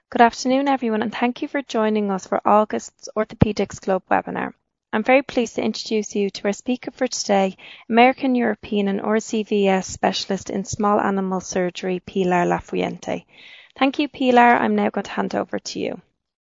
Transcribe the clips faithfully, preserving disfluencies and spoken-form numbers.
Good afternoon, everyone, and thank you for joining us for August's Orthopaedics Club webinar. I'm very pleased to introduce you to our speaker for today, American, European and R C V S specialist in small animal surgery, Pilar Lafuente. Thank you, Pilar. I'm now going to hand over to you.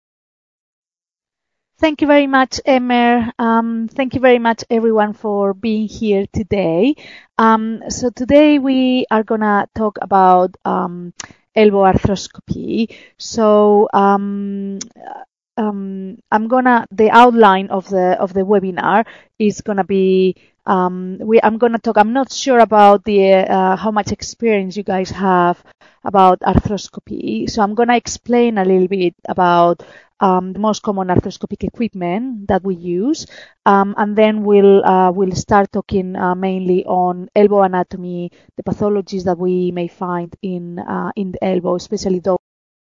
Thank you very much, Emer. Um, thank you very much, everyone, for being here today. Um, so today we are going to talk about um, elbow arthroscopy. So um, um, I'm gonna the outline of the of the webinar is gonna be um, we I'm gonna talk. I'm not sure about the uh, how much experience you guys have about arthroscopy. So I'm gonna explain a little bit about um, the most common arthroscopic equipment that we use, um, and then we'll uh, we'll start talking uh, mainly on elbow anatomy, the pathologies that we may find in uh, in the elbow, especially those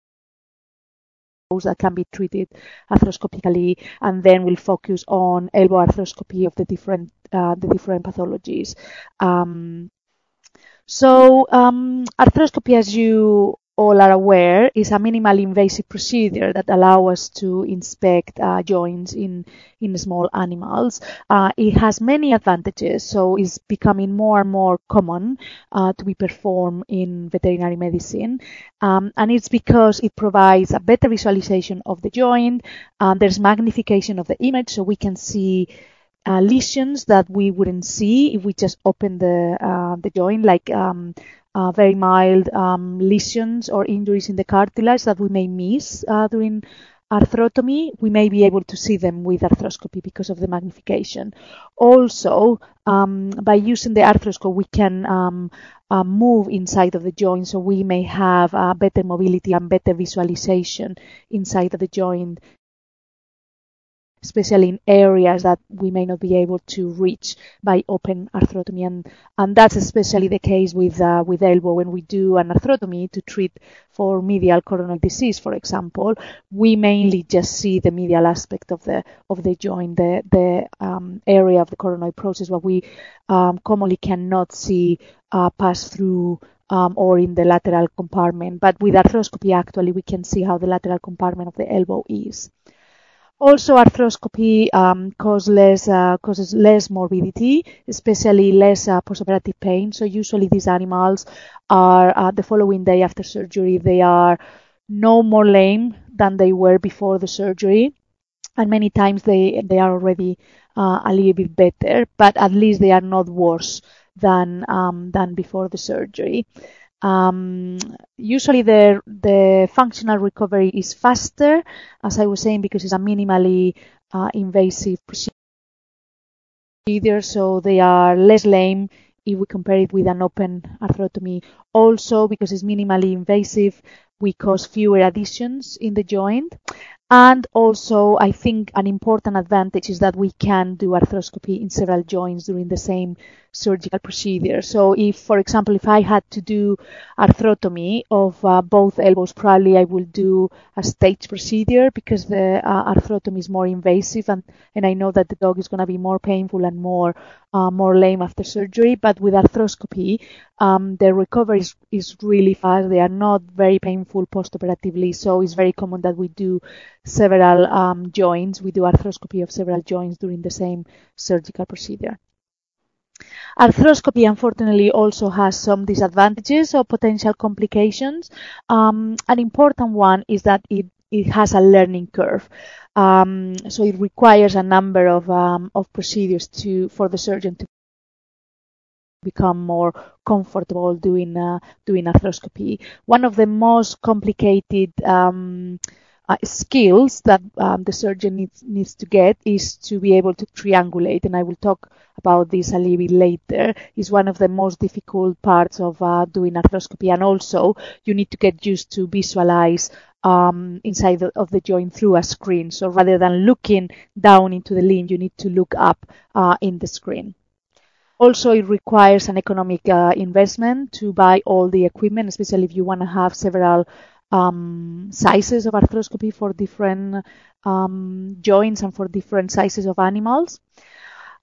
that can be treated arthroscopically, and then we'll focus on elbow arthroscopy of the different uh, the different pathologies. Um, so um, arthroscopy, as you all are aware, is a minimally invasive procedure that allows us to inspect uh, joints in, in small animals. Uh, it has many advantages, so it's becoming more and more common uh, to be performed in veterinary medicine. Um, and it's because it provides a better visualization of the joint. Um, there's magnification of the image, so we can see Uh, lesions that we wouldn't see if we just open the uh, the joint, like um, uh, very mild um, lesions or injuries in the cartilage that we may miss uh, during arthrotomy. We may be able to see them with arthroscopy because of the magnification. Also, um, by using the arthroscope, we can um, uh, move inside of the joint, so we may have uh, better mobility and better visualization inside of the joint, especially in areas that we may not be able to reach by open arthrotomy. And, and that's especially the case with uh, with elbow. When we do an arthrotomy to treat for medial coronary disease, for example, we mainly just see the medial aspect of the of the joint, the, the um, area of the coronoid process, what we um, commonly cannot see uh, pass through Um, or in the lateral compartment. But with arthroscopy, actually, we can see how the lateral compartment of the elbow is. Also, arthroscopy um, causes less, uh, causes less morbidity, especially less uh, postoperative pain. So usually these animals are uh, the following day after surgery, they are no more lame than they were before the surgery, and many times they they are already uh, a little bit better, but at least they are not worse than um, than before the surgery. Um, usually the, the functional recovery is faster, as I was saying, because it's a minimally uh, invasive procedure, so they are less lame if we compare it with an open arthrotomy. Also, because it's minimally invasive, we cause fewer adhesions in the joint. And also, I think an important advantage is that we can do arthroscopy in several joints during the same surgical procedure. So if, for example, if I had to do arthrotomy of uh, both elbows, probably I will do a staged procedure because the uh, arthrotomy is more invasive, and, and I know that the dog is going to be more painful and more uh, more lame after surgery. But with arthroscopy, um, the recovery is, is really fast. They are not very painful postoperatively, so it's very common that we do several um, joints. We do arthroscopy of several joints during the same surgical procedure. Arthroscopy, unfortunately, also has some disadvantages or potential complications. Um, an important one is that it, it has a learning curve. Um, so it requires a number of, um, of procedures to, for the surgeon to become more comfortable doing, uh, doing arthroscopy. One of the most complicated um, Uh, skills that um, the surgeon needs, needs to get is to be able to triangulate, and I will talk about this a little bit later. It's one of the most difficult parts of uh, doing arthroscopy, and also you need to get used to visualize um, inside the, of the joint through a screen. So rather than looking down into the limb, you need to look up uh, in the screen. Also, it requires an economic uh, investment to buy all the equipment, especially if you want to have several Um, sizes of arthroscopy for different um, joints and for different sizes of animals.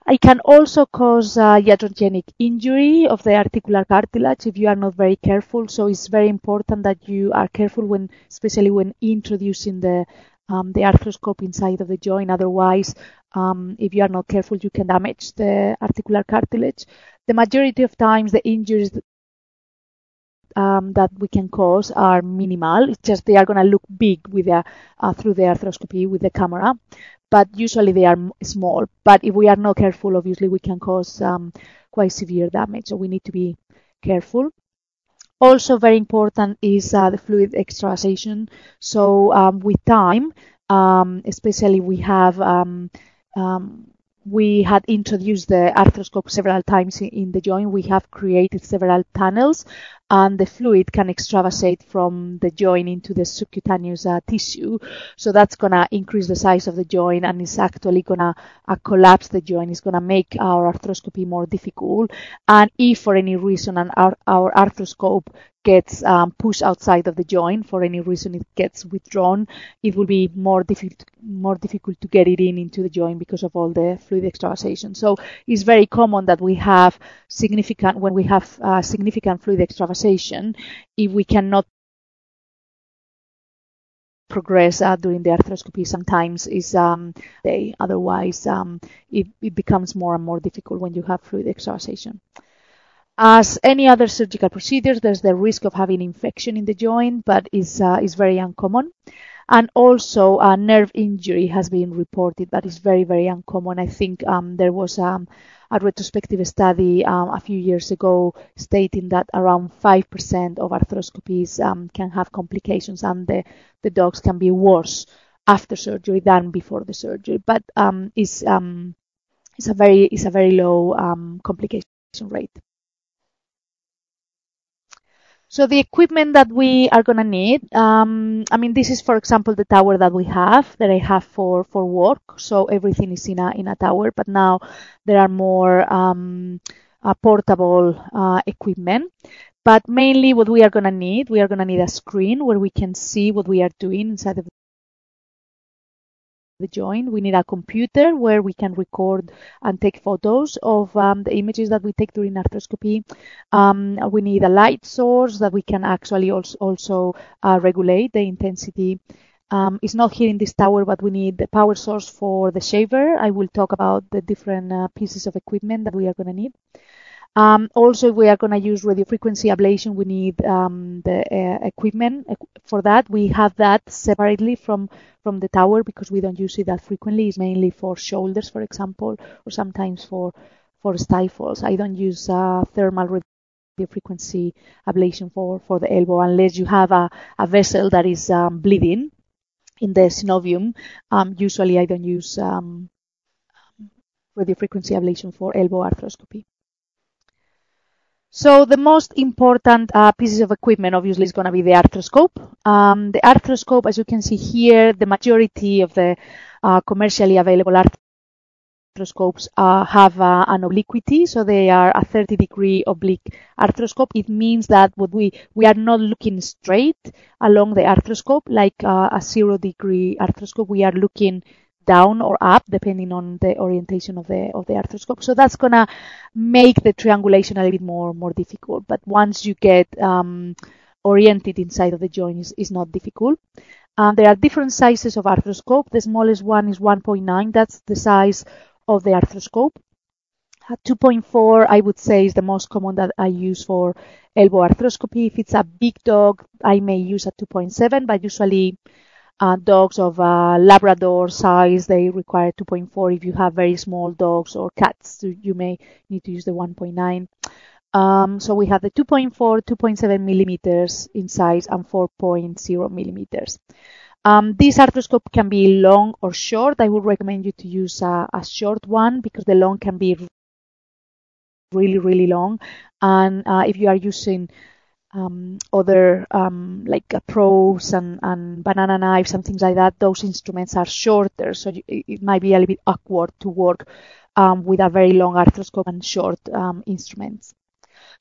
It can also cause uh, iatrogenic injury of the articular cartilage if you are not very careful. So it's very important that you are careful when, especially when introducing the um, the arthroscope inside of the joint. Otherwise, um, if you are not careful, you can damage the articular cartilage. The majority of times, the injuries um, that we can cause are minimal. It's just they are going to look big with a, uh, through the arthroscopy with the camera, but usually they are small. But if we are not careful, obviously we can cause um, quite severe damage. So we need to be careful. Also very important is uh, the fluid extravasation. So um, with time, um, especially we have um, um, we had introduced the arthroscope several times in, in the joint. We have created several tunnels, and the fluid can extravasate from the joint into the subcutaneous uh, tissue. So that's going to increase the size of the joint, and it's actually going to uh, collapse the joint. It's going to make our arthroscopy more difficult. And if for any reason an, our, our arthroscope gets um, pushed outside of the joint, for any reason it gets withdrawn, it will be more difficult more difficult to get it in into the joint because of all the fluid extravasation. So it's very common that we have significant when we have uh, significant fluid extravasation, if we cannot progress uh, during the arthroscopy, sometimes is um, they otherwise um, it, it becomes more and more difficult when you have fluid extravasation. As any other surgical procedures, there's the risk of having infection in the joint, but is uh, is very uncommon. And also, a nerve injury has been reported, but it's very, very uncommon. I think um, there was um, a retrospective study um, a few years ago stating that around five percent of arthroscopies um, can have complications, and the, the dogs can be worse after surgery than before the surgery. But um, it's, um, it's, a very, it's a very low um, complication rate. So the equipment that we are going to need, um, I mean, this is, for example, the tower that we have, that I have for, for work. So everything is in a, in a tower, but now there are more um, uh, portable uh, equipment. But mainly what we are going to need, we are going to need a screen where we can see what we are doing inside of the joint. We need a computer where we can record and take photos of um, the images that we take during arthroscopy. Um, we need a light source that we can actually also, also uh, regulate the intensity. Um, it's not here in this tower, but we need the power source for the shaver. I will talk about the different uh, pieces of equipment that we are going to need. Um, also, if we are going to use radiofrequency ablation, we need um, the uh, equipment. For that, we have that separately from, from the tower because we don't use it that frequently. It's mainly for shoulders, for example, or sometimes for, for stifles. I don't use uh, thermal radiofrequency ablation for, for the elbow unless you have a, a vessel that is um, bleeding in the synovium. Um, usually, I don't use um, radiofrequency ablation for elbow arthroscopy. So the most important uh, pieces of equipment obviously is going to be the arthroscope. Um, the arthroscope, as you can see here, the majority of the uh, commercially available arthroscopes uh, have uh, an obliquity, so they are a thirty degree oblique arthroscope. It means that what we we are not looking straight along the arthroscope like uh, a zero degree arthroscope. We are looking down or up depending on the orientation of the of the arthroscope. So that's gonna make the triangulation a little bit more more difficult. But once you get um, oriented inside of the joint, is is not difficult. Um, there are different sizes of arthroscope. The smallest one is one point nine. That's the size of the arthroscope. Uh, two point four, I would say, is the most common that I use for elbow arthroscopy. If it's a big dog, I may use a two point seven, but usually Uh, dogs of uh, Labrador size, they require two point four. If you have very small dogs or cats, you may need to use the one point nine. Um, so we have the two point four, two point seven millimeters in size, and four point zero millimeters. Um, this arthroscope can be long or short. I would recommend you to use a, a short one because the long can be really, really long. And uh, if you are using Um, other um, like uh, probes and, and banana knives and things like that, those instruments are shorter, so you, it might be a little bit awkward to work um, with a very long arthroscope and short um, instruments.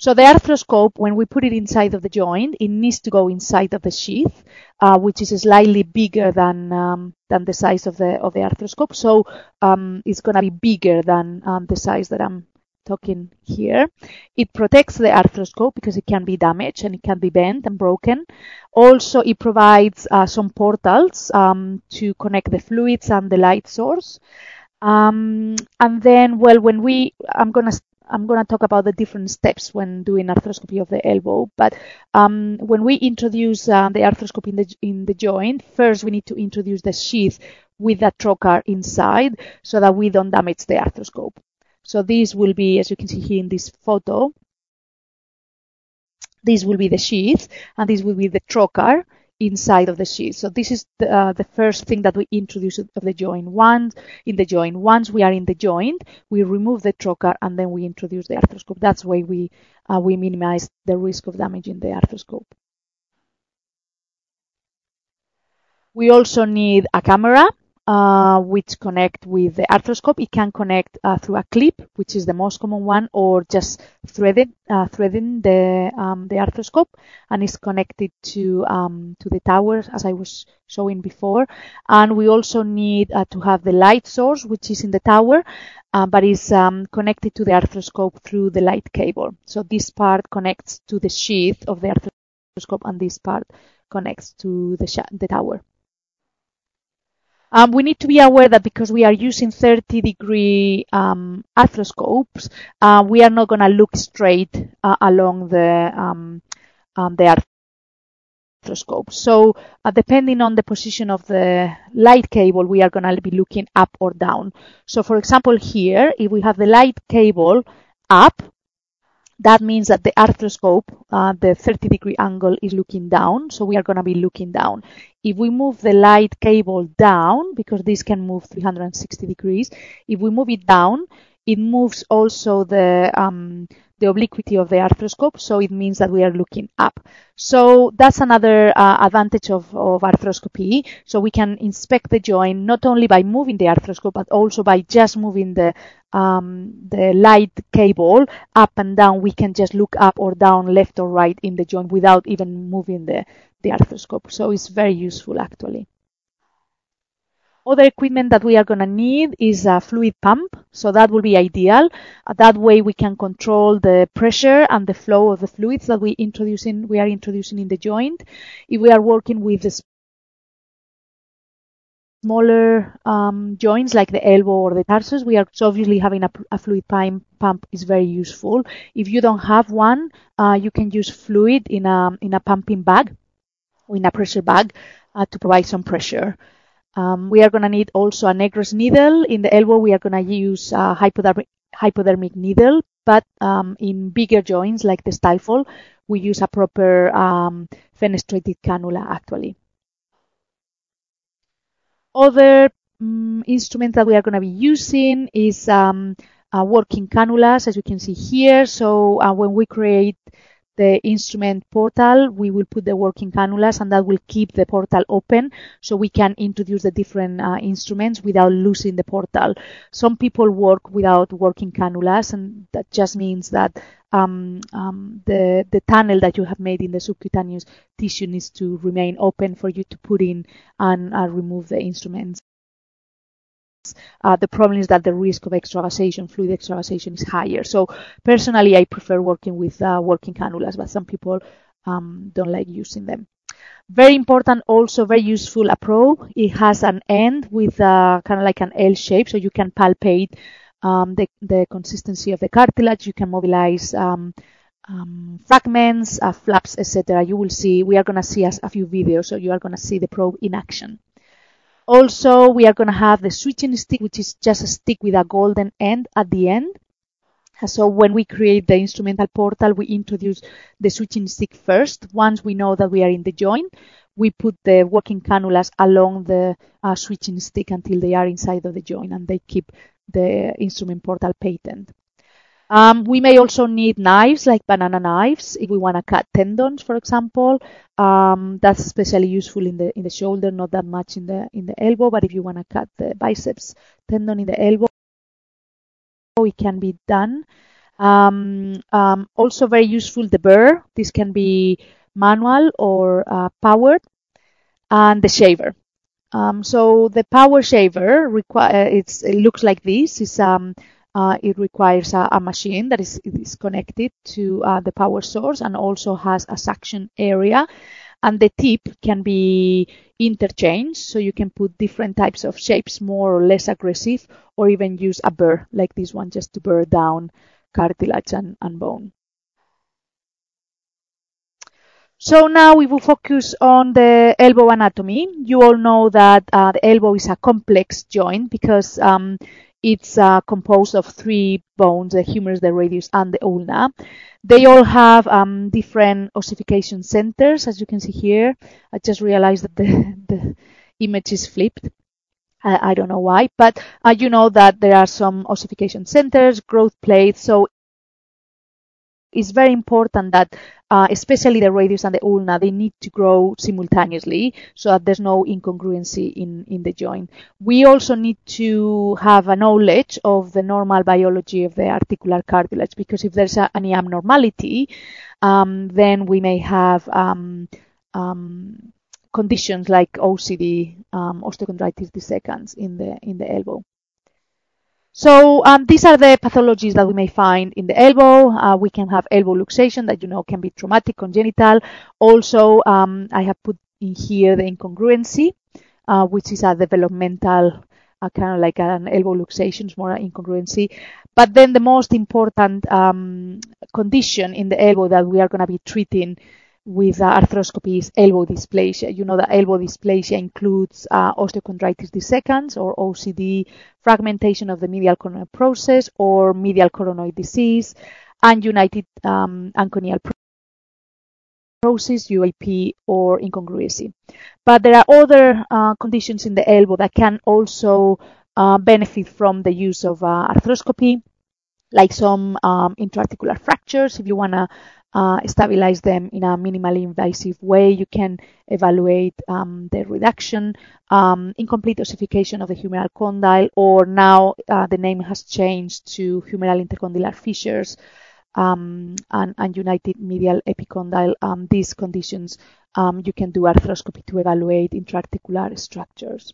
So the arthroscope, when we put it inside of the joint, it needs to go inside of the sheath, uh, which is slightly bigger than um, than the size of the of the arthroscope. So um, it's going to be bigger than um, the size that I'm talking here. It protects the arthroscope because it can be damaged and it can be bent and broken. Also, it provides uh, some portals um, to connect the fluids and the light source. Um, and then, well, when we, I'm gonna I'm going to talk about the different steps when doing arthroscopy of the elbow. But um, when we introduce uh, the arthroscope in the in the joint, first we need to introduce the sheath with the trocar inside so that we don't damage the arthroscope. So this will be, as you can see here in this photo, this will be the sheath, and this will be the trocar inside of the sheath. So this is the, uh, the first thing that we introduce of the joint. Once in the joint, once we are in the joint, we remove the trocar and then we introduce the arthroscope. That's why we uh, we minimize the risk of damaging the arthroscope. We also need a camera uh, which connect with the arthroscope. It can connect uh, through a clip, which is the most common one, or just threaded, uh, threading the um, the arthroscope, and is connected to um, to the tower, as I was showing before. And we also need uh, to have the light source, which is in the tower, uh, but is um, connected to the arthroscope through the light cable. So this part connects to the sheath of the arthroscope, and this part connects to the, sh- the tower. Um, we need to be aware that because we are using thirty degree um, arthroscopes, uh, we are not going to look straight uh, along the, um, um, the arthroscope. So uh, depending on the position of the light cable, we are going to be looking up or down. So for example here, if we have the light cable up, that means that the arthroscope, uh, the thirty degree angle is looking down, so we are going to be looking down. If we move the light cable down, because this can move three hundred sixty degrees, if we move it down, it moves also the um, the obliquity of the arthroscope, so it means that we are looking up. So that's another uh, advantage of, of arthroscopy. So we can inspect the joint not only by moving the arthroscope, but also by just moving the um, the light cable up and down. We can just look up or down, left or right in the joint without even moving the, the arthroscope. So it's very useful actually. Other equipment that we are going to need is a fluid pump, so that will be ideal. Uh, that way we can control the pressure and the flow of the fluids that we introducing, we are introducing in the joint. If we are working with the smaller um, joints like the elbow or the tarsus, we are so obviously having a, a fluid pump, pump is very useful. If you don't have one, uh, you can use fluid in a in a pumping bag or in a pressure bag uh, to provide some pressure. Um, we are going to need also a Negros needle. In the elbow, we are going to use a hypodermic, hypodermic needle, but um, in bigger joints like the stifle, we use a proper um, fenestrated cannula actually. Other um, instruments that we are going to be using is um, uh, working cannulas, as you can see here. So uh, when we create the instrument portal, we will put the working cannulas, and that will keep the portal open so we can introduce the different uh, instruments without losing the portal. Some people work without working cannulas, and that just means that um, um, the, the tunnel that you have made in the subcutaneous tissue needs to remain open for you to put in and uh, remove the instruments. Uh, the problem is that the risk of extravasation, fluid extravasation, is higher. So personally, I prefer working with uh, working cannulas, but some people um, don't like using them. Very important, also very useful, a probe. It has an end with uh, kind of like an L shape, so you can palpate um, the, the consistency of the cartilage. You can mobilize um, um, fragments, uh, flaps, et cetera. You will see. We are going to see a, a few videos, so you are going to see the probe in action. Also, we are going to have the switching stick, which is just a stick with a golden end at the end. So when we create the instrumental portal, we introduce the switching stick first. Once we know that we are in the joint, we put the working cannulas along the uh, switching stick until they are inside of the joint, and they keep the instrument portal patent. Um, we may also need knives, like banana knives, if we want to cut tendons, for example. Um, that's especially useful in the in the shoulder, not that much in the in the elbow. But if you want to cut the biceps tendon in the elbow, it can be done. Um, um, also very useful, the burr. This can be manual or uh, powered, and the shaver. Um, so the power shaver require it's it looks like this. It's, um, uh, it requires a, a machine that is, is connected to uh, the power source and also has a suction area. And the tip can be interchanged, so you can put different types of shapes, more or less aggressive, or even use a burr like this one just to burr down cartilage and, and bone. So now we will focus on the elbow anatomy. You all know that uh, the elbow is a complex joint because um, it's uh, composed of three bones, the humerus, the radius, and the ulna. They all have um, different ossification centers, as you can see here. I just realized that the, the image is flipped. I, I don't know why, but uh, you know that there are some ossification centers, growth plates, so it's very important that uh, especially the radius and the ulna, they need to grow simultaneously so that there's no incongruency in, in the joint. We also need to have a knowledge of the normal biology of the articular cartilage, because if there's a, any abnormality, um, then we may have um, um, conditions like O C D, um, osteochondritis dissecans in the in the elbow. So um, these are the pathologies that we may find in the elbow. Uh, we can have elbow luxation that you know can be traumatic, congenital. Also, um, I have put in here the incongruency, uh, which is a developmental, uh, kind of like an elbow luxation, it's more an incongruency. But then the most important um, condition in the elbow that we are going to be treating with uh, arthroscopy is elbow dysplasia. You know that elbow dysplasia includes uh, osteochondritis dissecans or O C D, fragmentation of the medial coronoid process or medial coronoid disease, and united um, aconial process, U A P, or incongruency. But there are other uh, conditions in the elbow that can also uh, benefit from the use of uh, arthroscopy, like some um, intraarticular fractures. If you want to uh, stabilize them in a minimally invasive way, you can evaluate um, the reduction, um, incomplete ossification of the humeral condyle, or now uh, the name has changed to humeral intercondylar fissures um, and, and united medial epicondyle. Um, these conditions, um, you can do arthroscopy to evaluate intraarticular structures.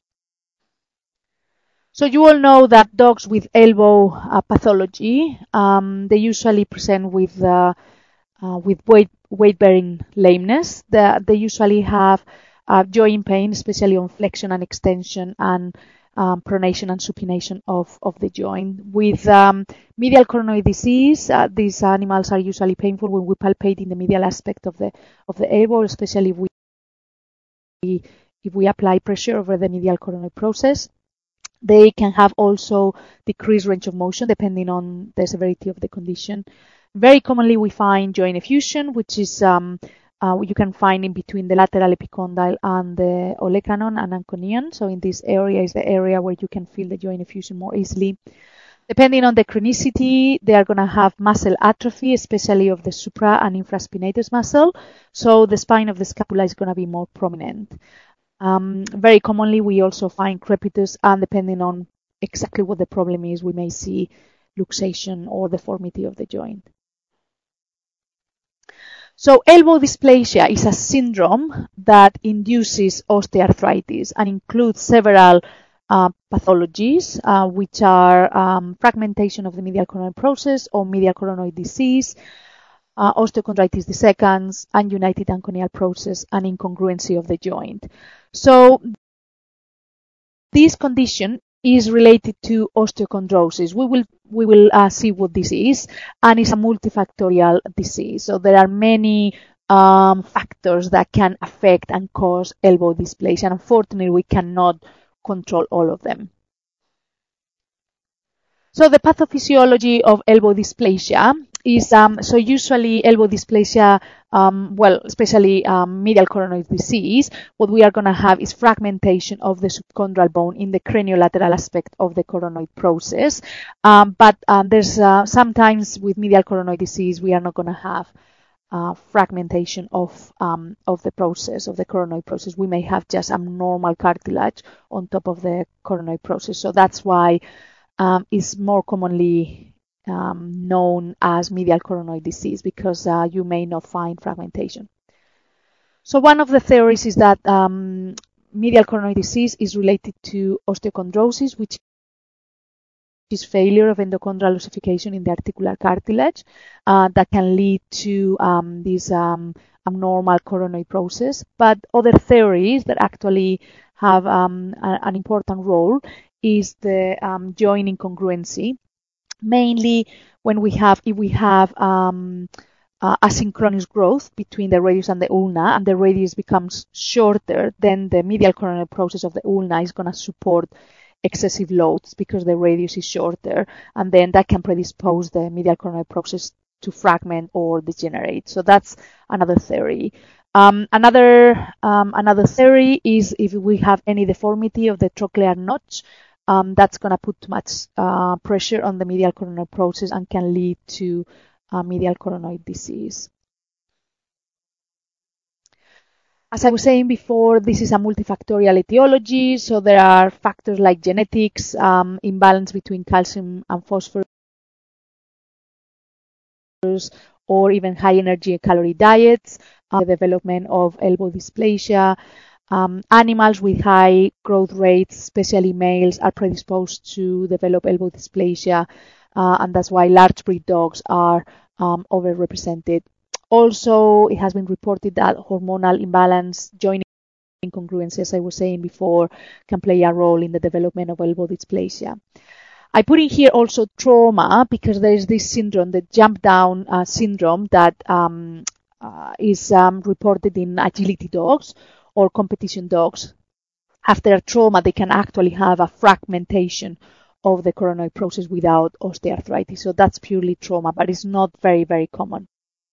So you all know that dogs with elbow uh, pathology, um, they usually present with uh, uh, with weight weight-bearing lameness. The, they usually have uh, joint pain, especially on flexion and extension, and um, pronation and supination of, of the joint. With um, medial coronoid disease, uh, these animals are usually painful when we palpate in the medial aspect of the of the elbow, especially if we if we apply pressure over the medial coronoid process. They can have also decreased range of motion depending on the severity of the condition. Very commonly we find joint effusion, which is um, uh, you can find in between the lateral epicondyle and the olecranon and anconian. So in this area is the area where you can feel the joint effusion more easily. Depending on the chronicity, they are going to have muscle atrophy, especially of the supra and infraspinatus muscle. So the spine of the scapula is going to be more prominent. Um, very commonly, we also find crepitus, and depending on exactly what the problem is, we may see luxation or deformity of the joint. So elbow dysplasia is a syndrome that induces osteoarthritis and includes several uh, pathologies, uh, which are um, fragmentation of the medial coronoid process or medial coronoid disease, Uh, osteochondritis dissecans, and united aconial process, and incongruency of the joint. So this condition is related to osteochondrosis. We will we will uh, see what this is, and it's a multifactorial disease. So there are many um, factors that can affect and cause elbow dysplasia, and unfortunately we cannot control all of them. So the pathophysiology of elbow dysplasia is, um, so usually elbow dysplasia, um, well, especially um, medial coronoid disease, what we are going to have is fragmentation of the subchondral bone in the craniolateral aspect of the coronoid process. Um, but um, there's uh, sometimes with medial coronoid disease, we are not going to have uh, fragmentation of um, of the process, of the coronoid process. We may have just abnormal cartilage on top of the coronoid process. So that's why Um, is more commonly um, known as medial coronoid disease because uh, you may not find fragmentation. So one of the theories is that um, medial coronoid disease is related to osteochondrosis, which is failure of endochondral ossification in the articular cartilage uh, that can lead to um, this um, abnormal coronoid process. But other theories that actually have um, a, an important role is the um, joint incongruency, mainly when we have, if we have um, uh, asynchronous growth between the radius and the ulna, and the radius becomes shorter, then the medial coronoid process of the ulna is going to support excessive loads because the radius is shorter, and then that can predispose the medial coronoid process to fragment or degenerate. So that's another theory. Um, another um, another theory is if we have any deformity of the trochlear notch, um, that's going to put too much uh, pressure on the medial coronoid process and can lead to uh, medial coronoid disease. As I was saying before, this is a multifactorial etiology, so there are factors like genetics, um, imbalance between calcium and phosphorus, or even high energy and calorie diets, uh, the development of elbow dysplasia. Um, animals with high growth rates, especially males, are predisposed to develop elbow dysplasia, uh, and that's why large breed dogs are um, overrepresented. Also, it has been reported that hormonal imbalance, joint incongruency, as I was saying before, can play a role in the development of elbow dysplasia. I put in here also trauma because there is this syndrome, the jump down uh, syndrome, that um, uh, is um, reported in agility dogs or competition dogs. After a trauma, they can actually have a fragmentation of the coronoid process without osteoarthritis. So that's purely trauma, but it's not very, very common.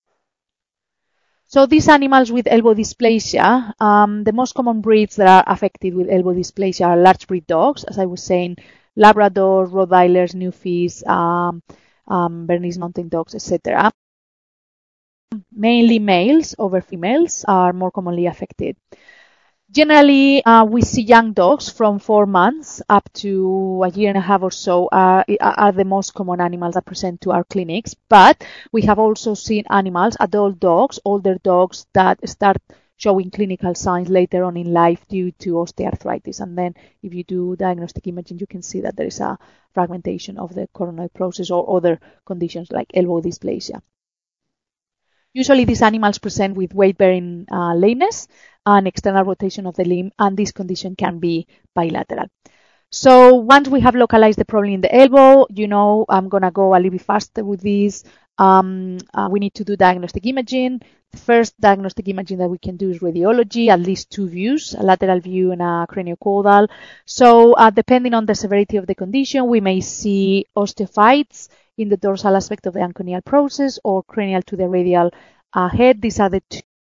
So these animals with elbow dysplasia, um, the most common breeds that are affected with elbow dysplasia are large breed dogs, as I was saying, Labrador, Rottweilers, Newfies, um, um, Bernese Mountain Dogs, et cetera. Mainly males over females are more commonly affected. Generally, uh, we see young dogs from four months up to a year and a half or so uh, are the most common animals that present to our clinics. But we have also seen animals, adult dogs, older dogs that start showing clinical signs later on in life due to osteoarthritis. And then if you do diagnostic imaging, you can see that there is a fragmentation of the coronoid process or other conditions like elbow dysplasia. Usually these animals present with weight-bearing uh, lameness and external rotation of the limb, and this condition can be bilateral. So once we have localized the problem in the elbow, you know, I'm going to go a little bit faster with this. Um, uh, we need to do diagnostic imaging. The first diagnostic imaging that we can do is radiology, at least two views, a lateral view and a craniocaudal. So uh, depending on the severity of the condition, we may see osteophytes in the dorsal aspect of the anconeal process or cranial to the radial uh, head. These are the two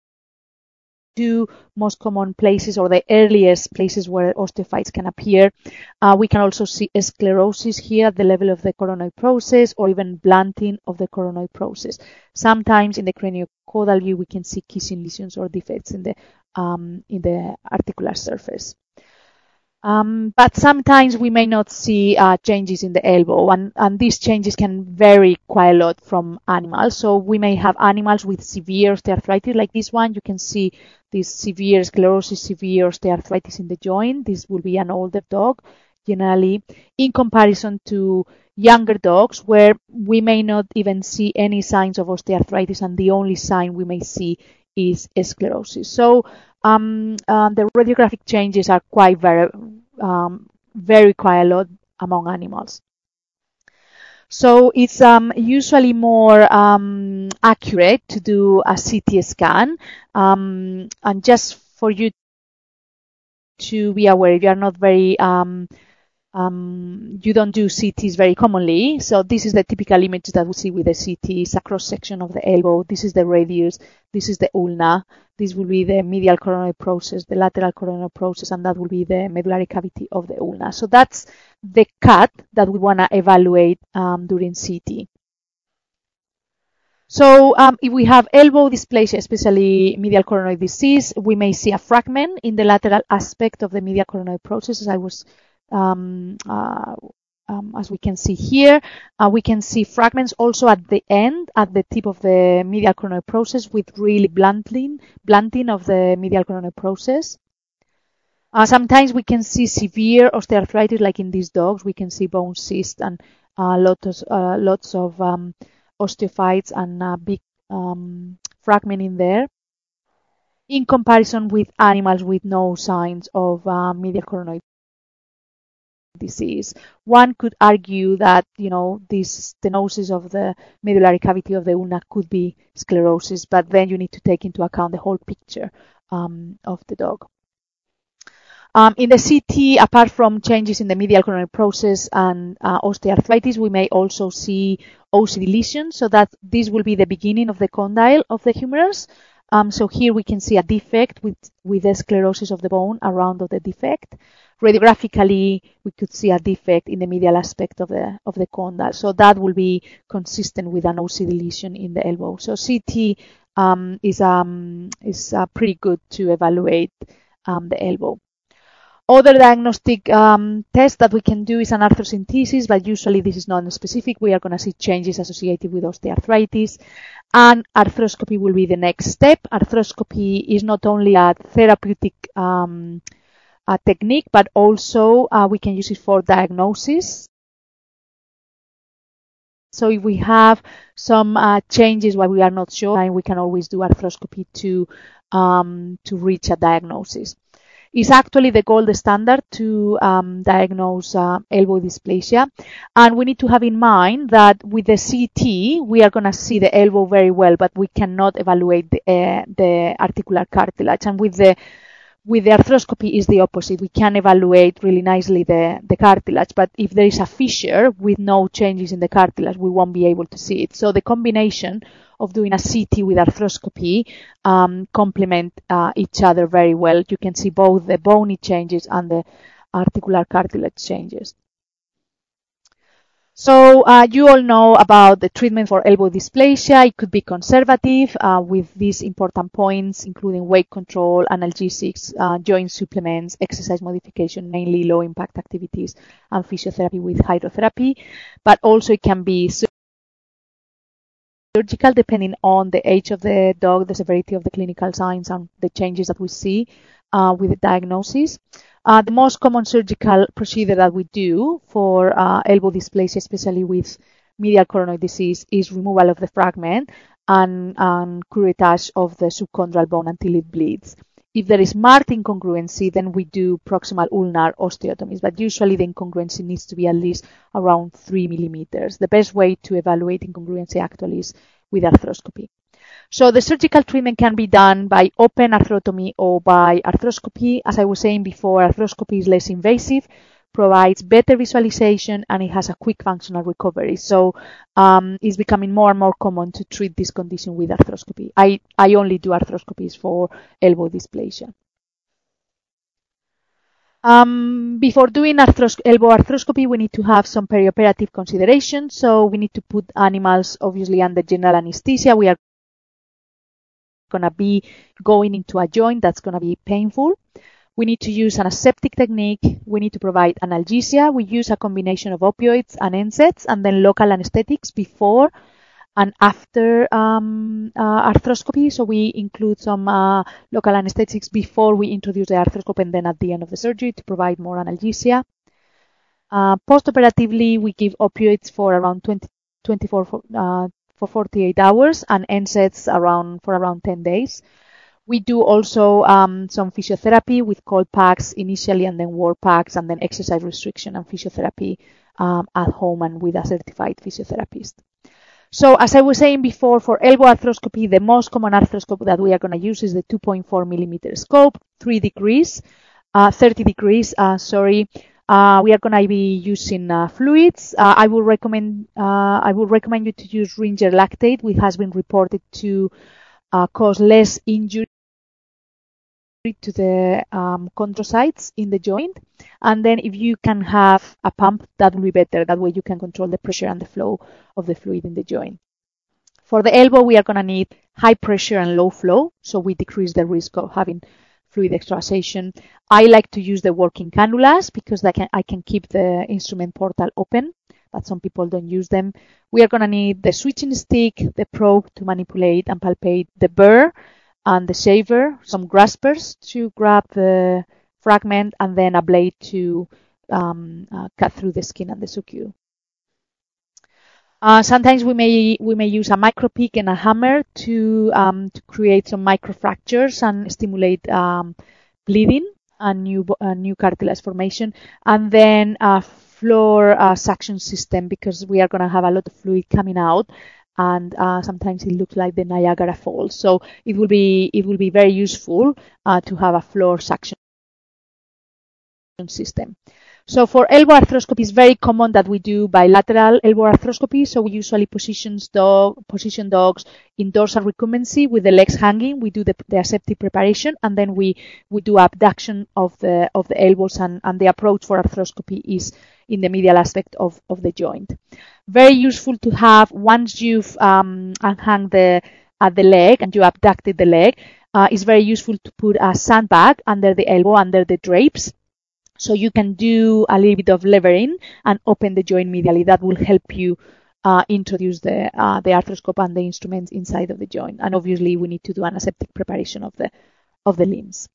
two most common places or the earliest places where osteophytes can appear. Uh, we can also see sclerosis here at the level of the coronoid process or even blunting of the coronoid process. Sometimes in the craniocaudal view we can see kissing lesions or defects in the um, in the articular surface. Um, but sometimes we may not see uh, changes in the elbow, and, and these changes can vary quite a lot from animals. So we may have animals with severe osteoarthritis, like this one. You can see this severe sclerosis, severe osteoarthritis in the joint. This will be an older dog, generally, in comparison to younger dogs, where we may not even see any signs of osteoarthritis, and the only sign we may see is sclerosis. So um, uh, the radiographic changes are quite very, um, vary quite a lot among animals. So it's um, usually more um, accurate to do a C T scan. Um, and just for you to be aware, if you are not very um, Um, you don't do C Ts very commonly. So this is the typical image that we see with the C T. It's a cross-section of the elbow. This is the radius. This is the ulna. This will be the medial coronoid process, the lateral coronoid process, and that will be the medullary cavity of the ulna. So that's the cut that we want to evaluate um, during C T. So um, if we have elbow dysplasia, especially medial coronoid disease, we may see a fragment in the lateral aspect of the medial coronoid process, as I was Um, uh, um, as we can see here, uh, we can see fragments also at the end, at the tip of the medial coronoid process, with really blunting, blunting of the medial coronoid process. Uh, sometimes we can see severe osteoarthritis, like in these dogs. We can see bone cysts and uh, lots, uh, lots of um, osteophytes and uh, big um, fragment in there, in comparison with animals with no signs of uh, medial coronoid disease. One could argue that, you know, this stenosis of the medullary cavity of the ulna could be sclerosis, but then you need to take into account the whole picture um, of the dog. Um, in the C T, apart from changes in the medial coronoid process and uh, osteoarthritis, we may also see O C D lesions, so that this will be the beginning of the condyle of the humerus. Um, so here we can see a defect with, with the sclerosis of the bone around of the defect. Radiographically, we could see a defect in the medial aspect of the of the condyle. So that will be consistent with an O C D lesion in the elbow. So C T um, is um, is uh, pretty good to evaluate um, the elbow. Other diagnostic um, test that we can do is an arthrocentesis, but usually this is non-specific. We are going to see changes associated with osteoarthritis, and arthroscopy will be the next step. Arthroscopy is not only a therapeutic um, a technique, but also uh, we can use it for diagnosis. So if we have some uh, changes where we are not sure, we can always do arthroscopy to um, to reach a diagnosis. It's actually the gold standard to um, diagnose uh, elbow dysplasia. And we need to have in mind that with the C T, we are going to see the elbow very well, but we cannot evaluate the, uh, the articular cartilage. And with the with the arthroscopy is the opposite. We can evaluate really nicely the, the cartilage, but if there is a fissure with no changes in the cartilage, we won't be able to see it. So the combination of doing a C T with arthroscopy um, complement uh, each other very well. You can see both the bony changes and the articular cartilage changes. So uh, you all know about the treatment for elbow dysplasia. It could be conservative uh, with these important points, including weight control, analgesics, uh, joint supplements, exercise modification, mainly low-impact activities, and physiotherapy with hydrotherapy. But also it can be surgical depending on the age of the dog, the severity of the clinical signs, and the changes that we see uh, with the diagnosis. Uh, the most common surgical procedure that we do for uh, elbow dysplasia, especially with medial coronoid disease, is removal of the fragment and, and curettage of the subchondral bone until it bleeds. If there is marked incongruency, then we do proximal ulnar osteotomies, but usually the incongruency needs to be at least around three millimeters. The best way to evaluate incongruency actually is with arthroscopy. So the surgical treatment can be done by open arthrotomy or by arthroscopy. As I was saying before, arthroscopy is less invasive, provides better visualization, and it has a quick functional recovery. So um, it's becoming more and more common to treat this condition with arthroscopy. I, I only do arthroscopies for elbow dysplasia. Um, before doing arthros elbow arthroscopy, we need to have some perioperative considerations. So we need to put animals obviously under general anesthesia. We are going to be going into a joint that's going to be painful. We need to use an aseptic technique. We need to provide analgesia. We use a combination of opioids and N SAIDs, and then local anesthetics before and after um, uh, arthroscopy. So we include some uh, local anesthetics before we introduce the arthroscope, and then at the end of the surgery to provide more analgesia. Uh, Post-operatively, we give opioids for around twenty, twenty-four uh, for forty-eight hours, and N SAIDs around for around ten days. We do also um, some physiotherapy with cold packs initially, and then warm packs, and then exercise restriction and physiotherapy um, at home and with a certified physiotherapist. So as I was saying before, for elbow arthroscopy, the most common arthroscope that we are going to use is the two point four millimeter scope, three degrees, uh, thirty degrees, uh, sorry. Uh, we are going to be using uh, fluids. Uh, I would recommend uh, I would recommend you to use Ringer lactate, which has been reported to uh, cause less injury to the um, chondrocytes in the joint. And then if you can have a pump, that will be better. That way you can control the pressure and the flow of the fluid in the joint. For the elbow, we are going to need high pressure and low flow, so we decrease the risk of having fluid extravasation. I like to use the working cannulas because I can, I can keep the instrument portal open, but some people don't use them. We are going to need the switching stick, the probe to manipulate and palpate the burr, and the shaver, some graspers to grab the fragment, and then a blade to um, uh, cut through the skin and the suture. Uh, sometimes we may we may use a micropick and a hammer to um, to create some microfractures and stimulate um, bleeding and new uh, new cartilage formation, and then a floor uh, suction system because we are going to have a lot of fluid coming out, and uh, sometimes it looks like the Niagara Falls. So it will be it will be very useful uh, to have a floor suction system. So for elbow arthroscopy, it's very common that we do bilateral elbow arthroscopy. So we usually positions dog, position dogs in dorsal recumbency with the legs hanging. We do the, the aseptic preparation, and then we, we do abduction of the of the elbows, and, and the approach for arthroscopy is in the medial aspect of, of the joint. Very useful to have once you've um, unhung the at the leg and you abducted the leg. Uh, it's very useful to put a sandbag under the elbow, under the drapes. So you can do a little bit of levering and open the joint medially. That will help you uh, introduce the uh, the arthroscope and the instruments inside of the joint. And obviously, we need to do an aseptic preparation of the of the limbs.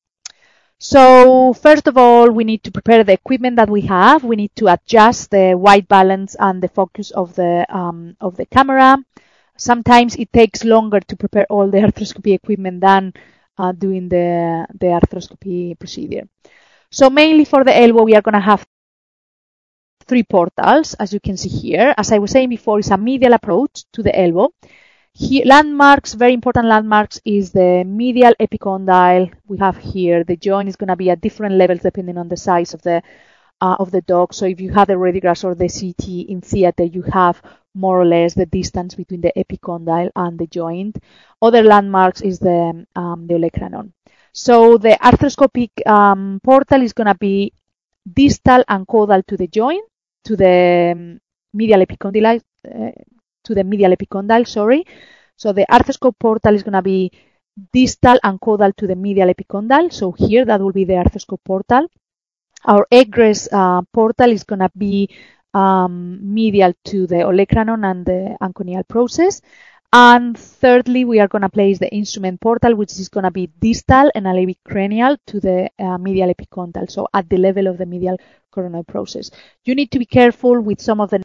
So first of all, we need to prepare the equipment that we have. We need to adjust the white balance and the focus of the um, of the camera. Sometimes it takes longer to prepare all the arthroscopy equipment than uh, doing the the arthroscopy procedure. So mainly for the elbow, we are going to have three portals, as you can see here. As I was saying before, it's a medial approach to the elbow. Here, landmarks, very important landmarks, is the medial epicondyle. We have here the joint is going to be at different levels depending on the size of the uh, of the dog. So if you have the radiographs or the C T in theater, you have more or less the distance between the epicondyle and the joint. Other landmarks is the um, the olecranon. So the arthroscopic um, portal is going to be distal and caudal to the joint, to the um, medial epicondyle, uh, to the medial epicondyle, sorry. So the arthroscope portal is going to be distal and caudal to the medial epicondyle. So here that will be the arthroscope portal. Our egress uh, portal is going to be um, medial to the olecranon and the anconial process. And thirdly, we are going to place the instrument portal, which is going to be distal and a little bit cranial to the uh, medial epicondyle, so at the level of the medial coronal process. You need to be careful with some of the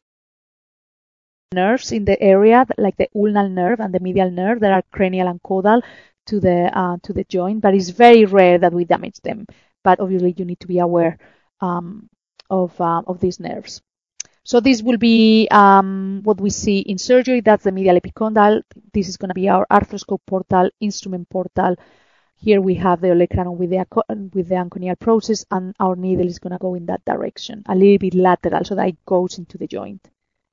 nerves in the area, like the ulnar nerve and the medial nerve that are cranial and caudal to the uh, to the joint, but it's very rare that we damage them. But obviously, you need to be aware um, of uh, of these nerves. So this will be um, what we see in surgery. That's the medial epicondyle. This is going to be our arthroscope portal, instrument portal. Here we have the olecranon with the with the anconial process, and our needle is going to go in that direction, a little bit lateral, so that it goes into the joint.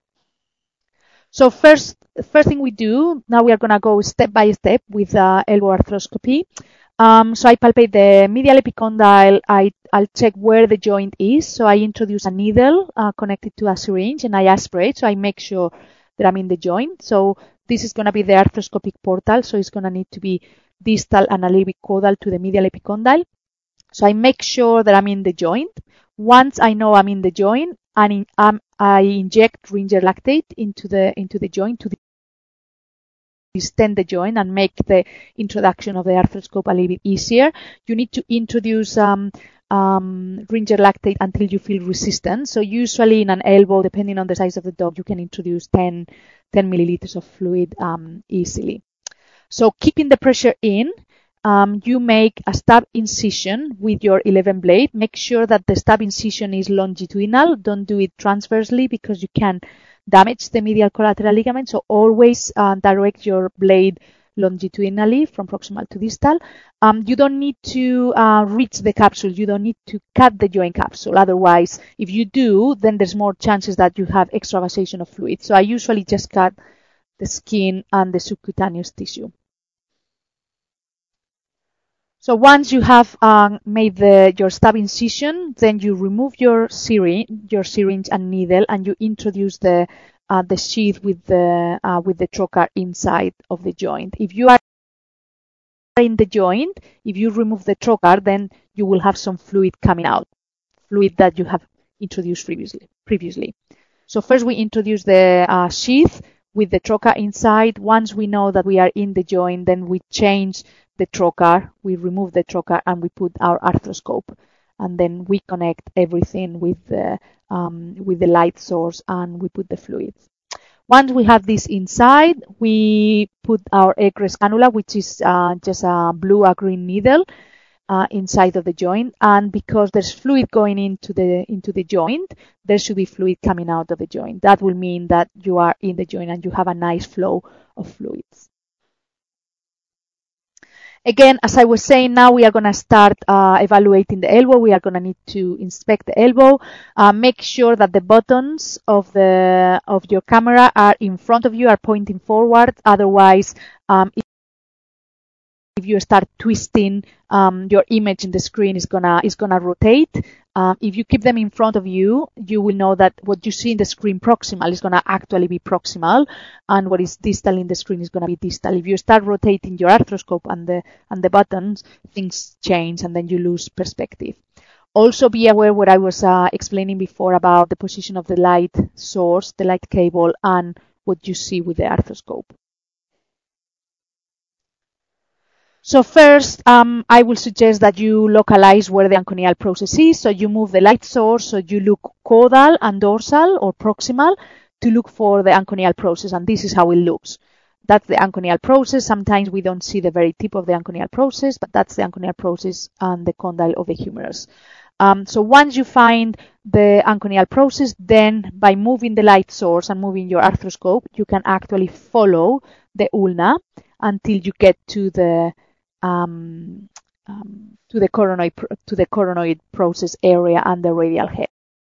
So first, first thing we do, now we are going to go step by step with uh, elbow arthroscopy. Um, so I palpate the medial epicondyle. I, I'll check where the joint is. So I introduce a needle uh, connected to a syringe, and I aspirate. So I make sure that I'm in the joint. So this is going to be the arthroscopic portal. So it's going to need to be distal and a little bit caudal to the medial epicondyle. So I make sure that I'm in the joint. Once I know I'm in the joint, and in, um, I inject Ringer lactate into the into the joint to distend the joint and make the introduction of the arthroscope a little bit easier. You need to introduce um, um, Ringer lactate until you feel resistant. So usually in an elbow, depending on the size of the dog, you can introduce ten, ten milliliters of fluid um, easily. So keeping the pressure in, um, you make a stab incision with your eleven blade. Make sure that the stab incision is longitudinal. Don't do it transversely because you can damage the medial collateral ligament. So always uh, direct your blade longitudinally from proximal to distal. Um, you don't need to uh, reach the capsule. You don't need to cut the joint capsule. Otherwise, if you do, then there's more chances that you have extravasation of fluid. So I usually just cut the skin and the subcutaneous tissue. So once you have um, made the, your stab incision, then you remove your syringe, your syringe and needle, and you introduce the uh, the sheath with the uh, with the trocar inside of the joint. If you are in the joint, if you remove the trocar, then you will have some fluid coming out, fluid that you have introduced previously. previously. So first we introduce the uh, sheath with the trocar inside. Once we know that we are in the joint, then we change the trocar, we remove the trocar, and we put our arthroscope. And then we connect everything with the, um, with the light source, and we put the fluids. Once we have this inside, we put our egress cannula, which is uh, just a blue or green needle, uh, inside of the joint. And because there's fluid going into the into the joint, there should be fluid coming out of the joint. That will mean that you are in the joint and you have a nice flow of fluids. Again, as I was saying, now we are going to start uh, evaluating the elbow. We are going to need to inspect the elbow. Uh, make sure that the buttons of the of your camera are in front of you, are pointing forward. Otherwise, um, if you start twisting, um, your image in the screen is gonna is gonna rotate. Um, if you keep them in front of you, you will know that what you see in the screen proximal is gonna actually be proximal, and what is distal in the screen is gonna be distal. If you start rotating your arthroscope and the and the buttons, things change, and then you lose perspective. Also, be aware what I was uh, explaining before about the position of the light source, the light cable, and what you see with the arthroscope. So first, um, I will suggest that you localize where the anconeal process is. So you move the light source, so you look caudal and dorsal or proximal to look for the anconeal process, and this is how it looks. That's the anconeal process. Sometimes we don't see the very tip of the anconeal process, but that's the anconeal process and the condyle of the humerus. Um, so once you find the anconeal process, then by moving the light source and moving your arthroscope, you can actually follow the ulna until you get to the Um, um, to the coronoid to the coronoid process area and the radial head.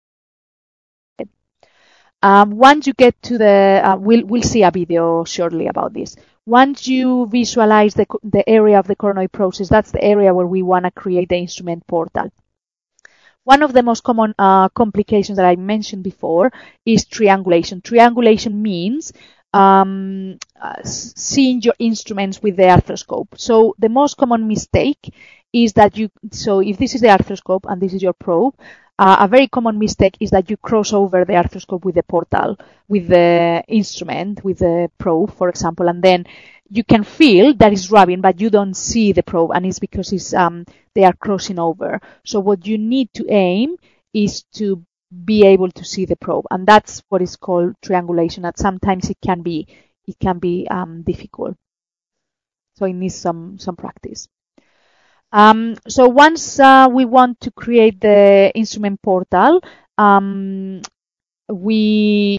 Um, once you get to the, uh, we'll we'll see a video shortly about this. Once you visualize the the area of the coronoid process, that's the area where we want to create the instrument portal. One of the most common uh, complications that I mentioned before is triangulation. Triangulation means Um, uh, seeing your instruments with the arthroscope. So the most common mistake is that you, so if this is the arthroscope and this is your probe, uh, a very common mistake is that you cross over the arthroscope with the portal, with the instrument, with the probe, for example, and then you can feel that it's rubbing, but you don't see the probe, and it's because it's, um, they are crossing over. So what you need to aim is to be able to see the probe, and that's what is called triangulation. That sometimes it can be it can be um, difficult, so it needs some some practice. Um, so once uh, we want to create the instrument portal, um, we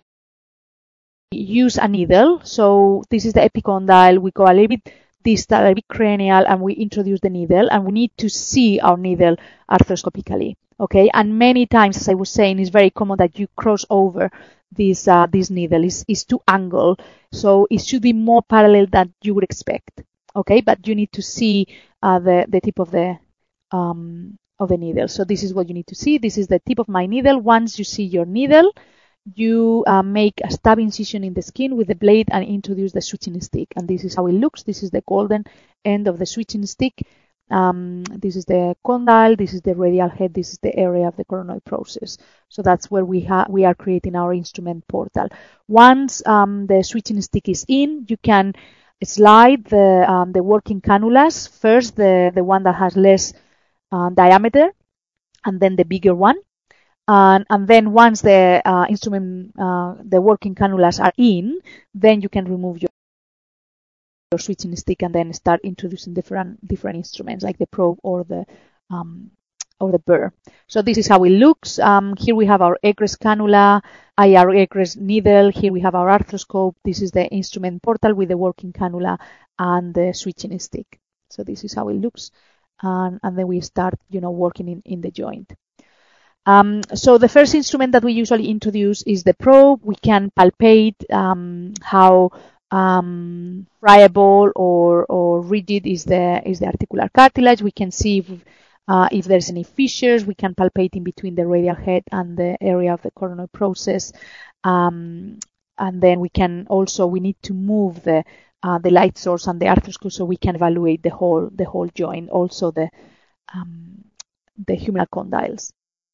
use a needle. So this is the epicondyle. We go a little bit distal, a little bit cranial, and we introduce the needle, and we need to see our needle arthroscopically. Okay, and many times, as I was saying, it's very common that you cross over this uh, this needle. is is to angle, so it should be more parallel than you would expect. Okay, but you need to see uh, the the tip of the um, of the needle. So this is what you need to see. This is the tip of my needle. Once you see your needle, you uh, make a stab incision in the skin with the blade and introduce the switching stick. And this is how it looks. This is the golden end of the switching stick. Um, this is the condyle, this is the radial head, this is the area of the coronoid process. So that's where we ha we are creating our instrument portal. Once um, the switching stick is in, you can slide the um, the working cannulas. First, the the one that has less uh, diameter, and then the bigger one. And, and then once the uh, instrument, uh, the working cannulas are in, then you can remove your your switching stick and then start introducing different different instruments like the probe or the um, or the burr. So this is how it looks. Um, here we have our egress cannula, our egress needle. Here we have our arthroscope. This is the instrument portal with the working cannula and the switching stick. So this is how it looks, and, and then we start, you know, working in, in the joint. Um, so the first instrument that we usually introduce is the probe. We can palpate um, how um, friable or, or rigid is the is the articular cartilage. We can see if, uh, if there's any fissures. We can palpate in between the radial head and the area of the coronoid process. Um, and then we can also, we need to move the uh, the light source and the arthroscope, so we can evaluate the whole the whole joint, also the um, the humeral condyles.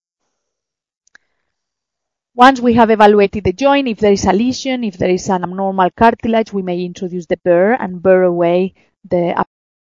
Once we have evaluated the joint, if there is a lesion, if there is an abnormal cartilage, we may introduce the burr and burr away the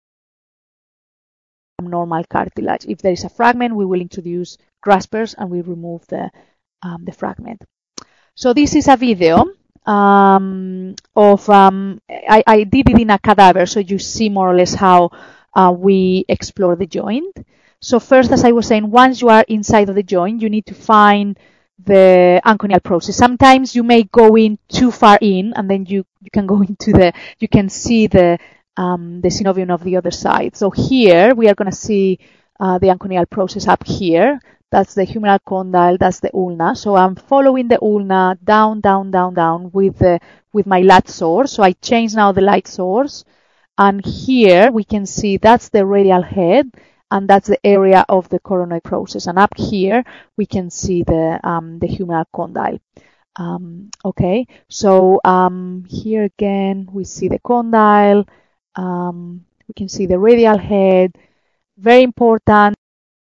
abnormal cartilage. If there is a fragment, we will introduce graspers and we remove the, um, the fragment. So this is a video um, of, um, I, I did it in a cadaver, so you see more or less how uh, we explore the joint. So first, as I was saying, once you are inside of the joint, you need to find the aconial process. Sometimes you may go in too far in, and then you, you can go into the, you can see the um, the synovium of the other side. So here we are going to see uh, the aconial process up here. That's the humeral condyle, that's the ulna. So I'm following the ulna down, down, down, down with the, with my light source. So I change now the light source, and here we can see that's the radial head, and that's the area of the coronoid process. And up here, we can see the um, the humeral condyle. Um, okay, so um, here again, we see the condyle. Um, we can see the radial head. Very important.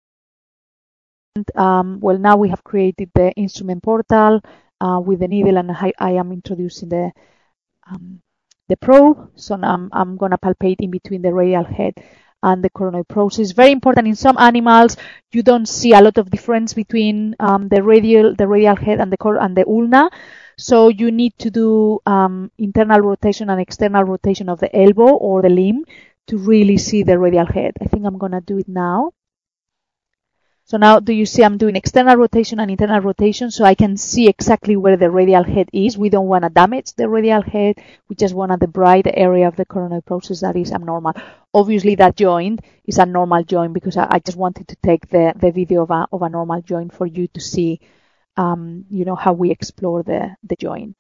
Um, well, now we have created the instrument portal uh, with the needle, and I, I am introducing the um, the probe. So now I'm, I'm going to palpate in between the radial head and the coronoid process. Very important. In some animals, you don't see a lot of difference between um, the radial, the radial head and the cor and the ulna. So you need to do um, internal rotation and external rotation of the elbow or the limb to really see the radial head. I think I'm going to do it now. So now, do you see I'm doing external rotation and internal rotation, so I can see exactly where the radial head is. We don't want to damage the radial head. We just want the bright area of the coronoid process that is abnormal. Obviously, that joint is a normal joint because I, I just wanted to take the, the video of a, of a normal joint for you to see, um, you know, how we explore the, the joint.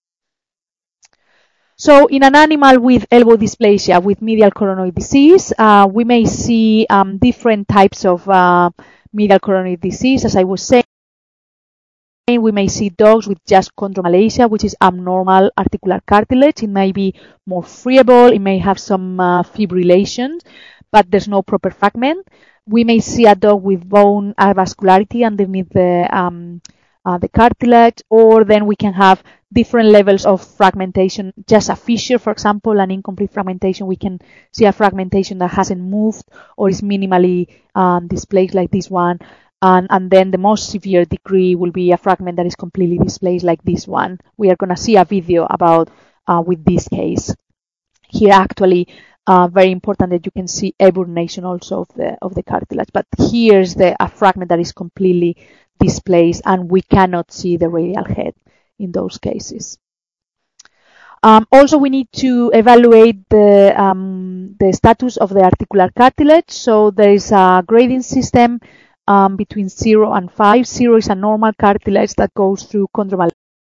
So in an animal with elbow dysplasia, with medial coronoid disease, uh, we may see um, different types of uh, medial coronoid disease. As I was saying, we may see dogs with just chondromalacia, which is abnormal articular cartilage. It may be more friable. It may have some uh, fibrillation, but there's no proper fragment. We may see a dog with bone avascularity underneath the um, uh, the cartilage, or then we can have different levels of fragmentation. Just a fissure, for example, an incomplete fragmentation. We can see a fragmentation that hasn't moved or is minimally um, displaced, like this one. And, and then the most severe degree will be a fragment that is completely displaced, like this one. We are going to see a video about uh, with this case. Here, actually, uh, very important that you can see eburnation also of the of the cartilage. But here's the a fragment that is completely displaced, and we cannot see the radial head in those cases. Um, also, we need to evaluate the um, the status of the articular cartilage. So there is a grading system um, between zero and five. Zero is a normal cartilage that goes through chondromalacia,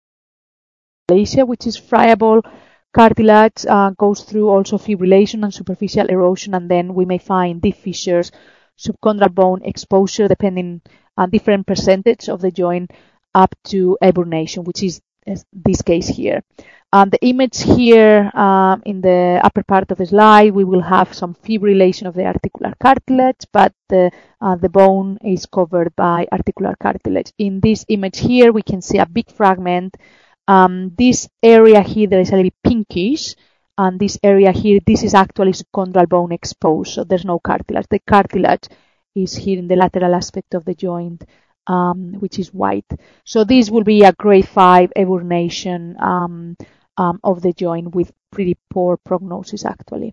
which is friable cartilage, uh, goes through also fibrillation and superficial erosion, and then we may find deep fissures, subchondral bone exposure, depending on different percentage of the joint, up to eburnation, which is this case here. Um, the image here um, in the upper part of the slide, we will have some fibrillation of the articular cartilage, but the, uh, the bone is covered by articular cartilage. In this image here, we can see a big fragment. Um, this area here, there is a little pinkish, and this area here, this is actually subchondral bone exposed, so there's no cartilage. The cartilage is here in the lateral aspect of the joint, um, which is white. So this will be a grade five eburnation um, um, of the joint with pretty poor prognosis, actually.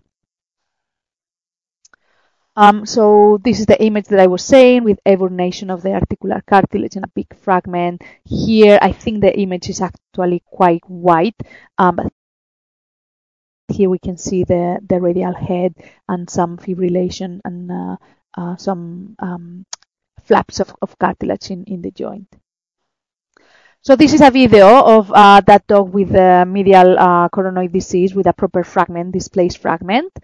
Um, so this is the image that I was saying with eburnation of the articular cartilage and a big fragment. Here, I think the image is actually quite white, um, but here we can see the, the radial head and some fibrillation and uh, uh, some um, flaps of, of cartilage in, in the joint. So this is a video of uh, that dog with uh, medial uh, coronoid disease with a proper fragment, displaced fragment.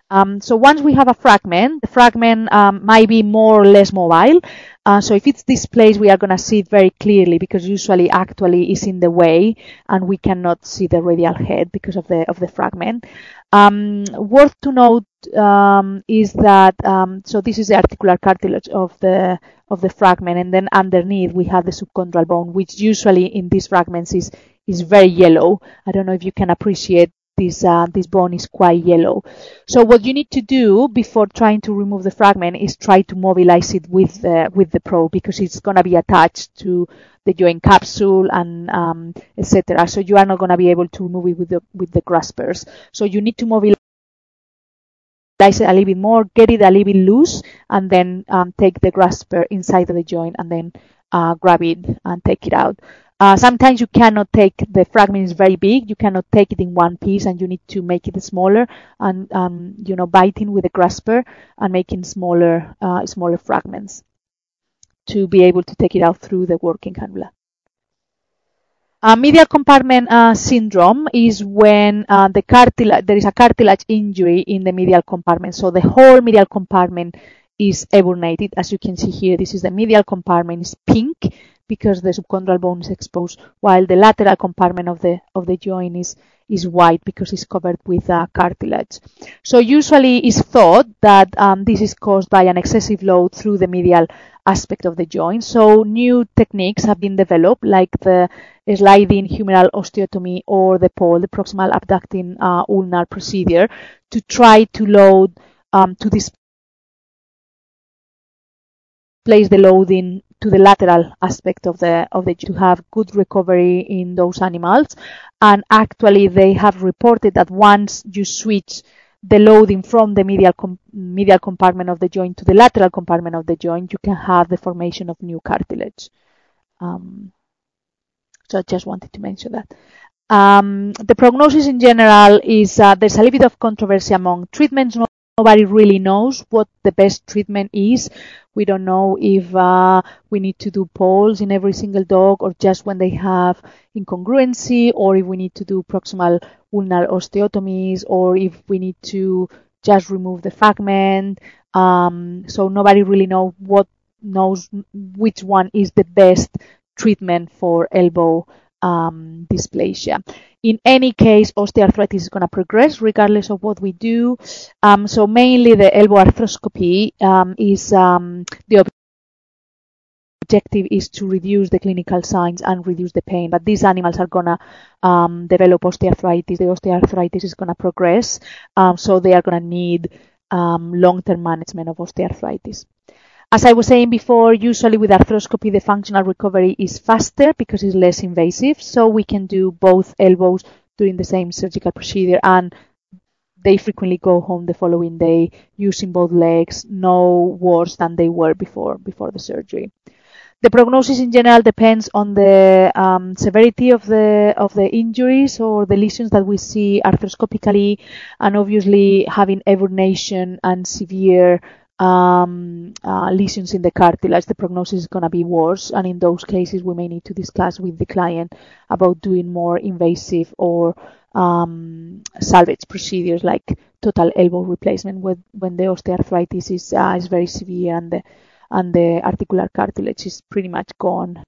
Um, so once we have a fragment, the fragment um, might be more or less mobile. Uh, so if it's displaced, we are going to see it very clearly because usually actually is in the way and we cannot see the radial head because of the of the fragment. Um, worth to note um, is that um, so this is the articular cartilage of the of the fragment, and then underneath we have the subchondral bone, which usually in these fragments is is very yellow. I don't know if you can appreciate this uh, this bone is quite yellow. So what you need to do before trying to remove the fragment is try to mobilize it with the with the probe, because it's going to be attached to the joint capsule and um, et cetera. So you are not going to be able to remove it with the with the graspers. So you need to mobilize it a little bit more, get it a little bit loose, and then um, take the grasper inside of the joint and then uh, grab it and take it out. Uh, sometimes you cannot take, the fragment is very big, you cannot take it in one piece and you need to make it smaller and, um, you know, biting with a grasper and making smaller, uh, smaller fragments to be able to take it out through the working cannula. Uh, medial compartment uh, syndrome is when uh, the cartilage, there is a cartilage injury in the medial compartment. So the whole medial compartment is evernated. As you can see here, this is the medial compartment, is pink because the subchondral bone is exposed, while the lateral compartment of the of the joint is is white because it's covered with uh, cartilage. So usually it's thought that um, this is caused by an excessive load through the medial aspect of the joint. So new techniques have been developed, like the sliding humeral osteotomy or the P O L, the proximal abducting uh, ulnar procedure, to try to load um, to displace the loading to the lateral aspect of the of the to have good recovery in those animals. And actually they have reported that once you switch the loading from the medial com medial compartment of the joint to the lateral compartment of the joint, you can have the formation of new cartilage. Um, so I just wanted to mention that. Um, the prognosis in general is uh, there's a little bit of controversy among treatments. Nobody really knows what the best treatment is. We don't know if uh, we need to do P O Ls in every single dog or just when they have incongruency, or if we need to do proximal ulnar osteotomies, or if we need to just remove the fragment. Um, so nobody really knows what knows which one is the best treatment for elbow um, dysplasia. In any case, osteoarthritis is going to progress regardless of what we do. Um, so mainly the elbow arthroscopy um, is um, the objective is to reduce the clinical signs and reduce the pain. But these animals are going to um, develop osteoarthritis. The osteoarthritis is going to progress. Um, so they are going to need um, long-term management of osteoarthritis. As I was saying before, usually with arthroscopy, the functional recovery is faster because it's less invasive. So we can do both elbows during the same surgical procedure, and they frequently go home the following day using both legs, no worse than they were before, before the surgery. The prognosis in general depends on the um, severity of the of the injuries or the lesions that we see arthroscopically, and obviously having evernation and severe um, uh, lesions in the cartilage, the prognosis is going to be worse, and in those cases we may need to discuss with the client about doing more invasive or um, salvage procedures like total elbow replacement when, when the osteoarthritis is, uh, is very severe and the, and the articular cartilage is pretty much gone.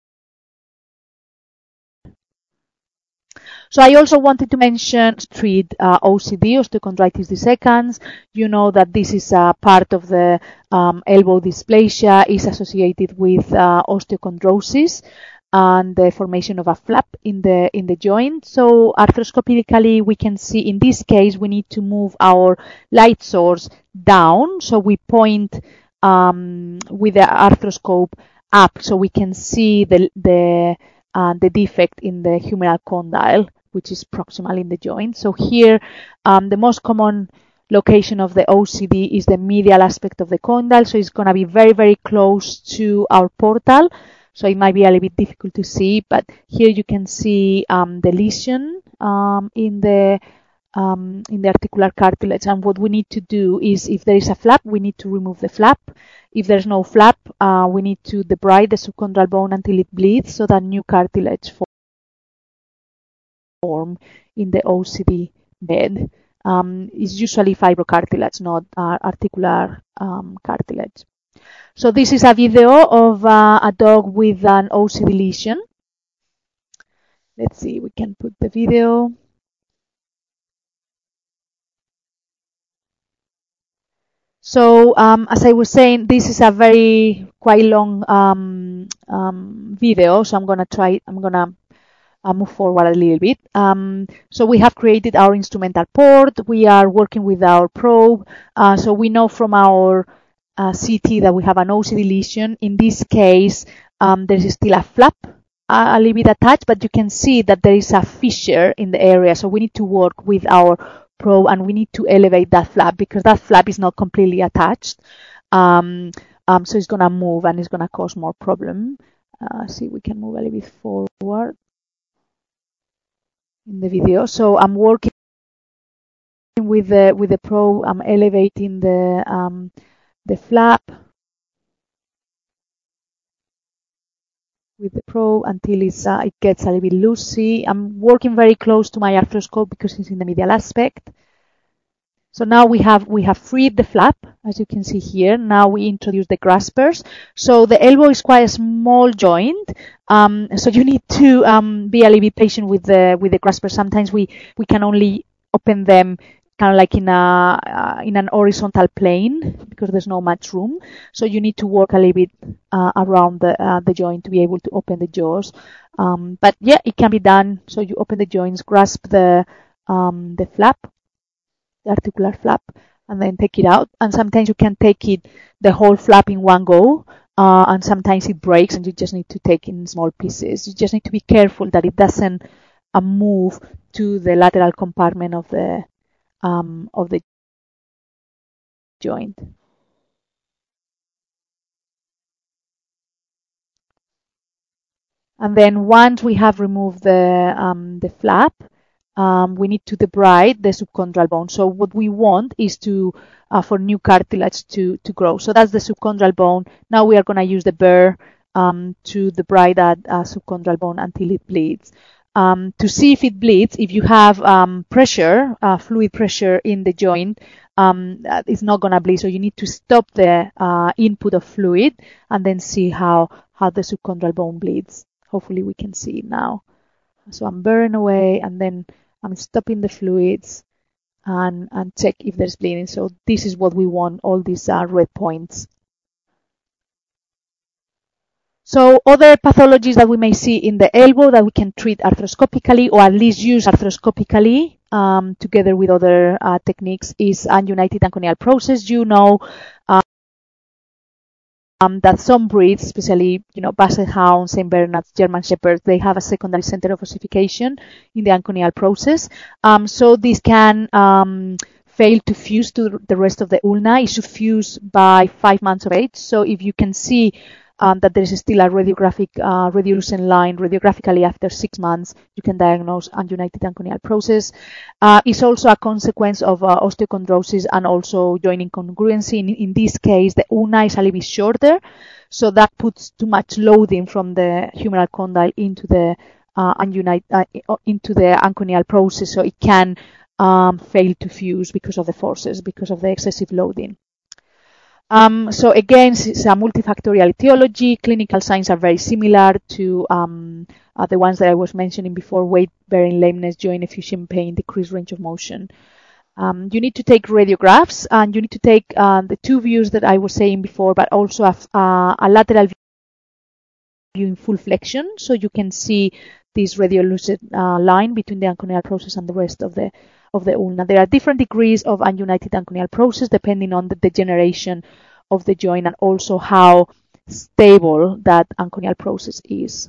So I also wanted to mention treat uh, O C D, osteochondritis dissecans. You know that this is a part of the um, elbow dysplasia, is associated with uh, osteochondrosis and the formation of a flap in the in the joint. So arthroscopically, we can see in this case we need to move our light source down. So we point um, with the arthroscope up, so we can see the the uh, the defect in the humeral condyle, which is proximal in the joint. So here, um, the most common location of the O C D is the medial aspect of the condyle. So it's going to be very, very close to our portal. So it might be a little bit difficult to see, but here you can see um, the lesion um, in the um, in the articular cartilage. And what we need to do is, if there is a flap, we need to remove the flap. If there's no flap, uh, we need to debride the subchondral bone until it bleeds, so that new cartilage form in the O C D bed. Um, it's usually fibrocartilage, not uh, articular um, cartilage. So this is a video of uh, a dog with an O C D lesion. Let's see, we can put the video. So um, as I was saying, this is a very quite long um, um, video, so I'm gonna try. I'm gonna uh, move forward a little bit. Um, so we have created our instrumental port. We are working with our probe. Uh, so we know from our uh, C T that we have an O C D lesion. In this case, um, there is still a flap uh, a little bit attached, but you can see that there is a fissure in the area. So we need to work with our probe and we need to elevate that flap because that flap is not completely attached. Um, um, so it's going to move and it's going to cause more problem. Uh, see, we can move a little bit forward in the video. So I'm working with the with the probe. I'm elevating the um, the flap with the probe until it's, uh, it gets a little bit loosey. I'm working very close to my arthroscope because it's in the medial aspect. So now we have we have freed the flap, as you can see here. Now we introduce the graspers. So the elbow is quite a small joint, um, so you need to um, be a little bit patient with the with the graspers. Sometimes we we can only open them kind of like in a uh, in an horizontal plane because there's no much room. So you need to work a little bit uh, around the uh, the joint to be able to open the jaws. Um, but yeah, it can be done. So you open the joints, grasp the um, the flap. The articular flap, and then take it out. And sometimes you can take it the whole flap in one go, uh, and sometimes it breaks and you just need to take it in small pieces. You just need to be careful that it doesn't uh, move to the lateral compartment of the um, of the joint. And then once we have removed the um, the flap, Um, we need to debride the subchondral bone. So what we want is to uh, for new cartilage to to grow. So that's the subchondral bone. Now we are going to use the burr um, to debride that uh, subchondral bone until it bleeds. Um, to see if it bleeds, if you have um, pressure, uh, fluid pressure in the joint, um, it's not going to bleed. So you need to stop the uh, input of fluid and then see how how the subchondral bone bleeds. Hopefully we can see it now. So I'm burning away and then I'm stopping the fluids and, and check if there's bleeding. So this is what we want, all these uh, red points. So other pathologies that we may see in the elbow that we can treat arthroscopically or at least use arthroscopically um, together with other uh, techniques is ununited acromial process. You know uh, Um, that some breeds, especially you know Basset Hounds, Saint Bernards, German Shepherds, they have a secondary center of ossification in the acromial process. Um, so this can um, fail to fuse to the rest of the ulna. It should fuse by five months of age. So if you can see um, that there is still a radiographic uh, radiolucent line radiographically after six months, you can diagnose ununited acromial process. Uh, it's also a consequence of uh, osteochondrosis and also joint incongruency. In, in this case, the ulna is a little bit shorter, so that puts too much loading from the humeral condyle into the uh, ununited uh, into the acromial process, so it can um, fail to fuse because of the forces, because of the excessive loading. Um, so again, it's a multifactorial etiology. Clinical signs are very similar to um, uh, the ones that I was mentioning before: weight-bearing lameness, joint effusion pain, decreased range of motion. Um, you need to take radiographs, and you need to take uh, the two views that I was saying before, but also a, uh, a lateral view in full flexion, so you can see this radiolucent uh, line between the acromial process and the rest of the of the ulna. There are different degrees of ununited acromial process depending on the degeneration of the joint and also how stable that acromial process is.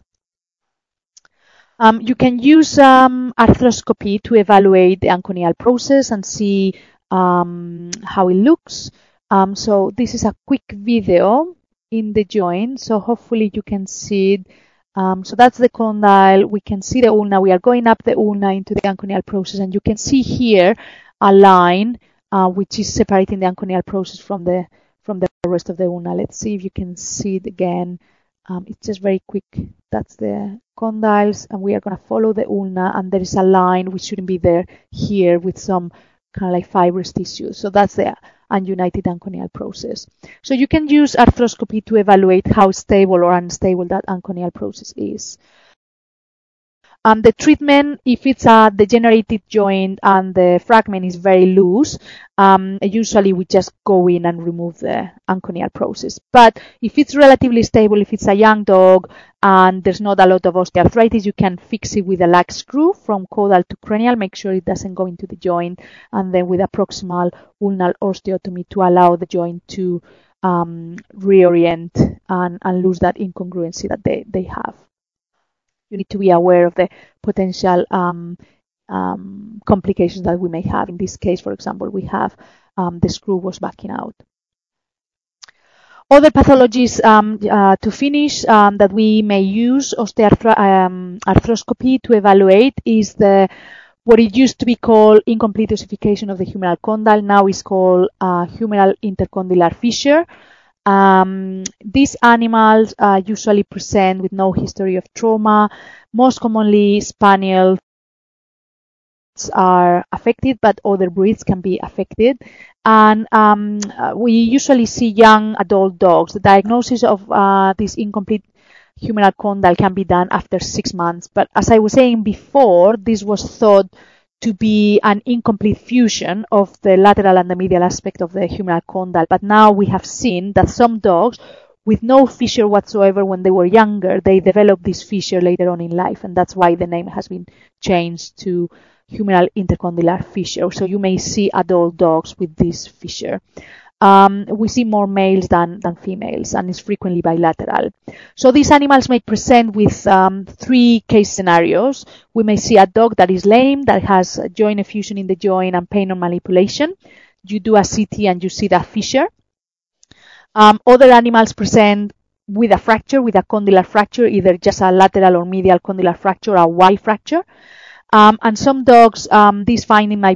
Um, you can use um, arthroscopy to evaluate the acromial process and see um, how it looks. Um, so this is a quick video in the joint, so hopefully you can see it. Um, so that's the condyle. We can see the ulna. We are going up the ulna into the acromial process, and you can see here a line uh, which is separating the acromial process from the from the rest of the ulna. Let's see if you can see it again. Um, it's just very quick. That's the condyles, and we are going to follow the ulna, and there is a line which shouldn't be there here with some kind of like fibrous tissue. So that's the ununited anconeal process. So you can use arthroscopy to evaluate how stable or unstable that anconeal process is. Um, the treatment, if it's a degenerated joint and the fragment is very loose, um, usually we just go in and remove the anconeal process. But if it's relatively stable, if it's a young dog and there's not a lot of osteoarthritis, you can fix it with a lag screw from caudal to cranial, make sure it doesn't go into the joint, and then with a proximal ulnar osteotomy to allow the joint to um, reorient and, and lose that incongruency that they, they have. You need to be aware of the potential um, um, complications that we may have. In this case, for example, we have um, the screw was backing out. Other pathologies um, uh, to finish um, that we may use osteoarthroscopy um, to evaluate is the what it used to be called incomplete ossification of the humeral condyle. Now is called uh, humeral intercondylar fissure. Um, these animals uh, usually present with no history of trauma. Most commonly, spaniels are affected, but other breeds can be affected. And um, we usually see young adult dogs. The diagnosis of uh, this incomplete humeral condyle can be done after six months. But as I was saying before, this was thought to be an incomplete fusion of the lateral and the medial aspect of the humeral condyle. But now we have seen that some dogs with no fissure whatsoever when they were younger, they developed this fissure later on in life, and that's why the name has been changed to humeral intercondylar fissure. So you may see adult dogs with this fissure. Um, we see more males than, than females, and it's frequently bilateral. So these animals may present with um, three case scenarios. We may see a dog that is lame, that has joint effusion in the joint and pain on manipulation. You do a C T and you see that fissure. Um, other animals present with a fracture, with a condylar fracture, either just a lateral or medial condylar fracture, a Y fracture. Um, and some dogs, um, this finding might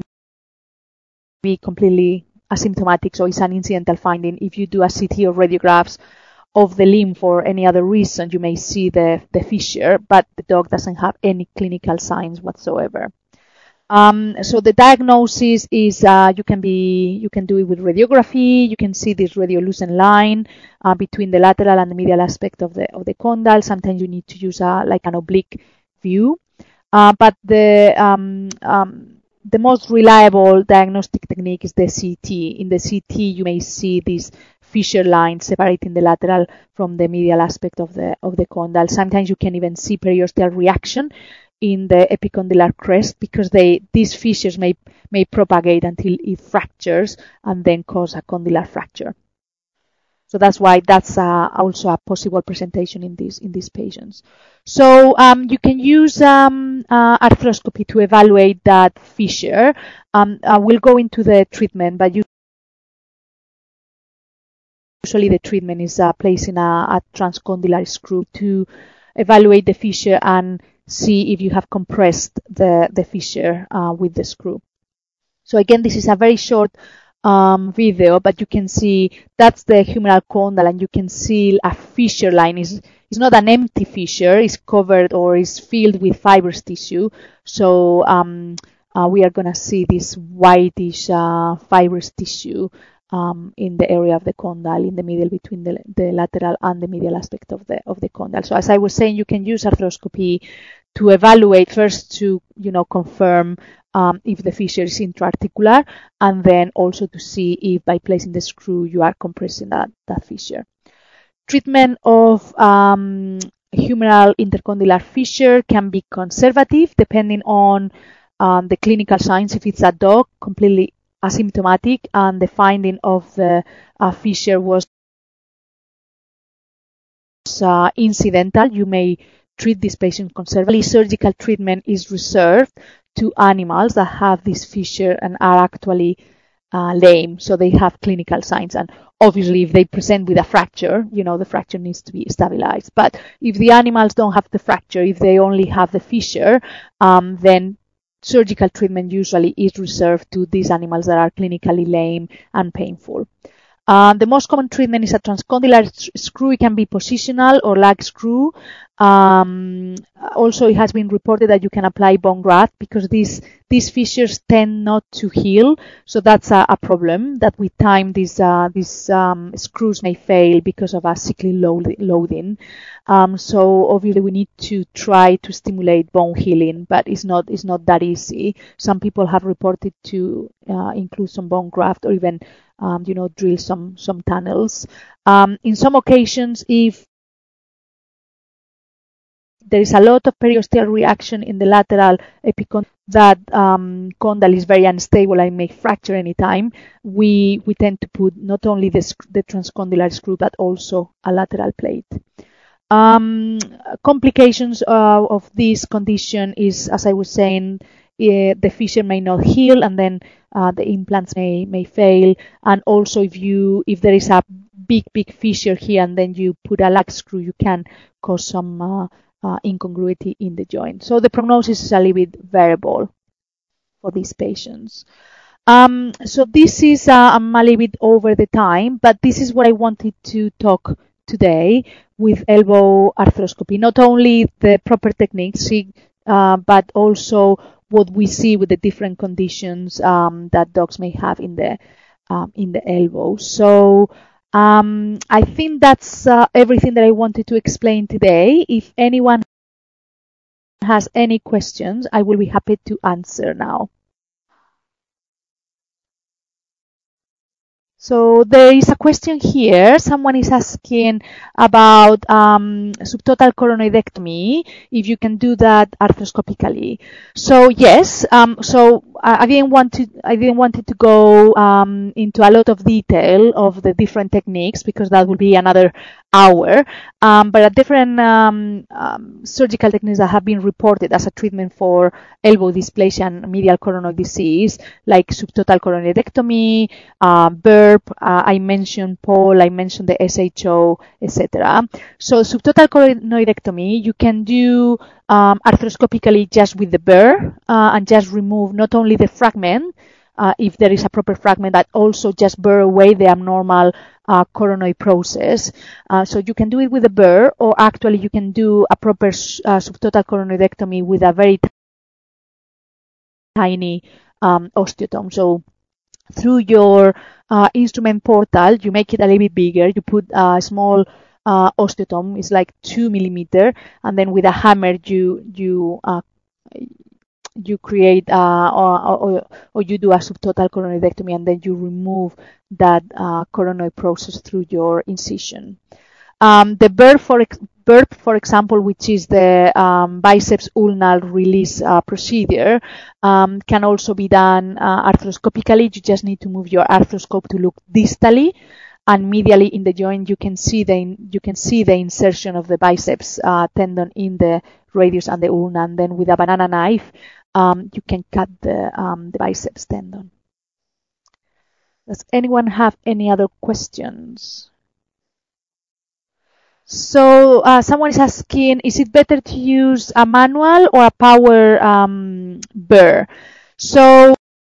be completely asymptomatic, so it's an incidental finding. If you do a C T or radiographs of the limb for any other reason, you may see the, the fissure, but the dog doesn't have any clinical signs whatsoever. Um, so the diagnosis is uh, you can be you can do it with radiography. You can see this radiolucent line uh, between the lateral and the medial aspect of the of the condyle. Sometimes you need to use a, like an oblique view, uh, but the um, um, the most reliable diagnostic technique is the C T. In the C T, you may see this fissure line separating the lateral from the medial aspect of the of the condyle. Sometimes you can even see periosteal reaction in the epicondylar crest, because they these fissures may may propagate until it fractures and then cause a condylar fracture. So that's why that's uh, also a possible presentation in these in these patients. So um, you can use um, uh, arthroscopy to evaluate that fissure. Um, uh, we'll go into the treatment, but usually the treatment is uh, placing a, a transcondylar screw to evaluate the fissure and see if you have compressed the, the fissure uh, with the screw. So again, this is a very short um, video, but you can see that's the humeral condyle, and you can see a fissure line. It's, it's not an empty fissure, it's covered or is filled with fibrous tissue. So um, uh, we are going to see this whitish uh, fibrous tissue Um, in the area of the condyle, in the middle between the, the lateral and the medial aspect of the of the condyle. So as I was saying, you can use arthroscopy to evaluate, first to you know confirm um, if the fissure is intra-articular, and then also to see if by placing the screw you are compressing that, that fissure. Treatment of um, humeral intercondylar fissure can be conservative depending on um, the clinical signs. If it's a dog, completely asymptomatic and the finding of the uh, fissure was uh, incidental, you may treat this patient conservatively. Surgical treatment is reserved to animals that have this fissure and are actually uh, lame, so they have clinical signs. And obviously, if they present with a fracture, you know, the fracture needs to be stabilized. But if the animals don't have the fracture, if they only have the fissure, um, then surgical treatment usually is reserved to these animals that are clinically lame and painful. Uh, the most common treatment is a transcondylar screw. It can be positional or lag screw. Um, also, it has been reported that you can apply bone graft because these these fissures tend not to heal, so that's a, a problem. That with time these uh, these um, screws may fail because of a cyclic load, loading. Um, so obviously we need to try to stimulate bone healing, but it's not it's not that easy. Some people have reported to uh, include some bone graft or even um, you know drill some some tunnels. Um, in some occasions, if there is a lot of periosteal reaction in the lateral epicondyle that um, condyle is very unstable and may fracture anytime. We we tend to put not only the, the transcondylar screw but also a lateral plate. Um, complications uh, of this condition is, as I was saying, uh, the fissure may not heal, and then uh, the implants may may fail. And also, if you if there is a big big fissure here, and then you put a lag screw, you can cause some uh, uh, incongruity in the joint. So the prognosis is a little bit variable for these patients. Um, so this is uh, I'm a little bit over the time, but this is what I wanted to talk today with elbow arthroscopy. Not only the proper techniques, uh, but also what we see with the different conditions um, that dogs may have in the um, in the elbow. So um, I think that's uh, everything that I wanted to explain today. If anyone has any questions, I will be happy to answer now. So there is a question here. Someone is asking about um, subtotal coronoidectomy, if you can do that arthroscopically. So yes, um, so I, I didn't want to I didn't want it to go um, into a lot of detail of the different techniques because that would be another hour. Um, but a different um, um, surgical techniques that have been reported as a treatment for elbow dysplasia and medial coronoid disease, like subtotal coronoidectomy, uh, B U R P, uh, I mentioned Paul, I mentioned the S H O, et cetera. So subtotal coronoidectomy, you can do um, arthroscopically just with the burr uh, and just remove not only the fragment, uh, if there is a proper fragment, but also just burr away the abnormal uh, coronoid process. Uh, so you can do it with a burr, or actually you can do a proper uh, subtotal coronoidectomy with a very tiny um, osteotome. So through your uh, instrument portal, you make it a little bit bigger. You put a small uh, osteotome, it's like two millimeter, and then with a hammer you you uh, you create uh, or, or, or you do a subtotal coronoidectomy, and then you remove that uh, coronoid process through your incision. Um, the B U R P, for, ex- B U R P, for example, which is the um, biceps ulnar release uh, procedure, um, can also be done uh, arthroscopically. You just need to move your arthroscope to look distally, and medially in the joint you can see the in, you can see the insertion of the biceps uh, tendon in the radius and the ulna, and then with a banana knife um, you can cut the, um, the biceps tendon. Does anyone have any other questions? So uh, someone is asking, is it better to use a manual or a power um, burr? So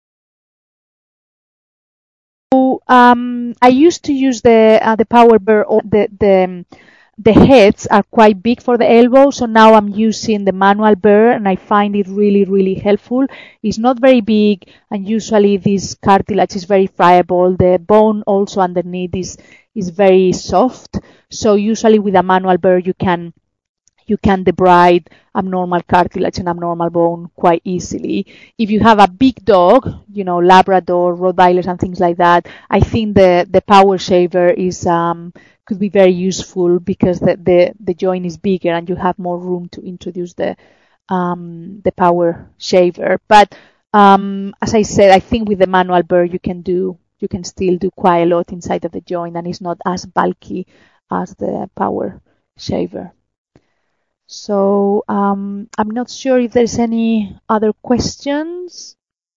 um, I used to use the uh, the power burr. Or the the the heads are quite big for the elbow, so now I'm using the manual burr, and I find it really really helpful. It's not very big, and usually this cartilage is very friable. The bone also underneath is is very soft. So usually with a manual burr you can you can debride abnormal cartilage and abnormal bone quite easily. If you have a big dog, you know, Labrador, Rottweilers and things like that, I think the, the power shaver is um, could be very useful because the, the, the joint is bigger and you have more room to introduce the um, the power shaver. But um, as I said, I think with the manual burr you can do you can still do quite a lot inside of the joint, and it's not as bulky as the power shaver. So um, I'm not sure if there's any other questions.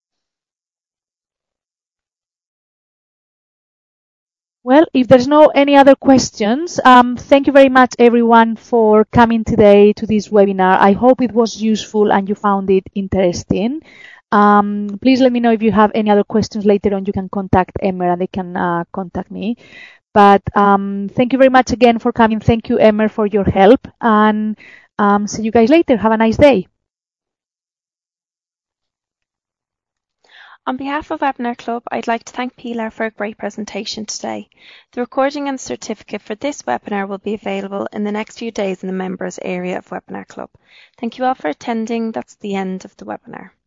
Well, if there's no any other questions, um, thank you very much everyone for coming today to this webinar. I hope it was useful and you found it interesting. Um, please let me know if you have any other questions later on. You can contact Emmer and they can uh, contact me. But um, thank you very much again for coming. Thank you, Emmer, for your help. And um, see you guys later. Have a nice day. On behalf of Webinar Club, I'd like to thank Pilar for a great presentation today. The recording and certificate for this webinar will be available in the next few days in the members area of Webinar Club. Thank you all for attending. That's the end of the webinar.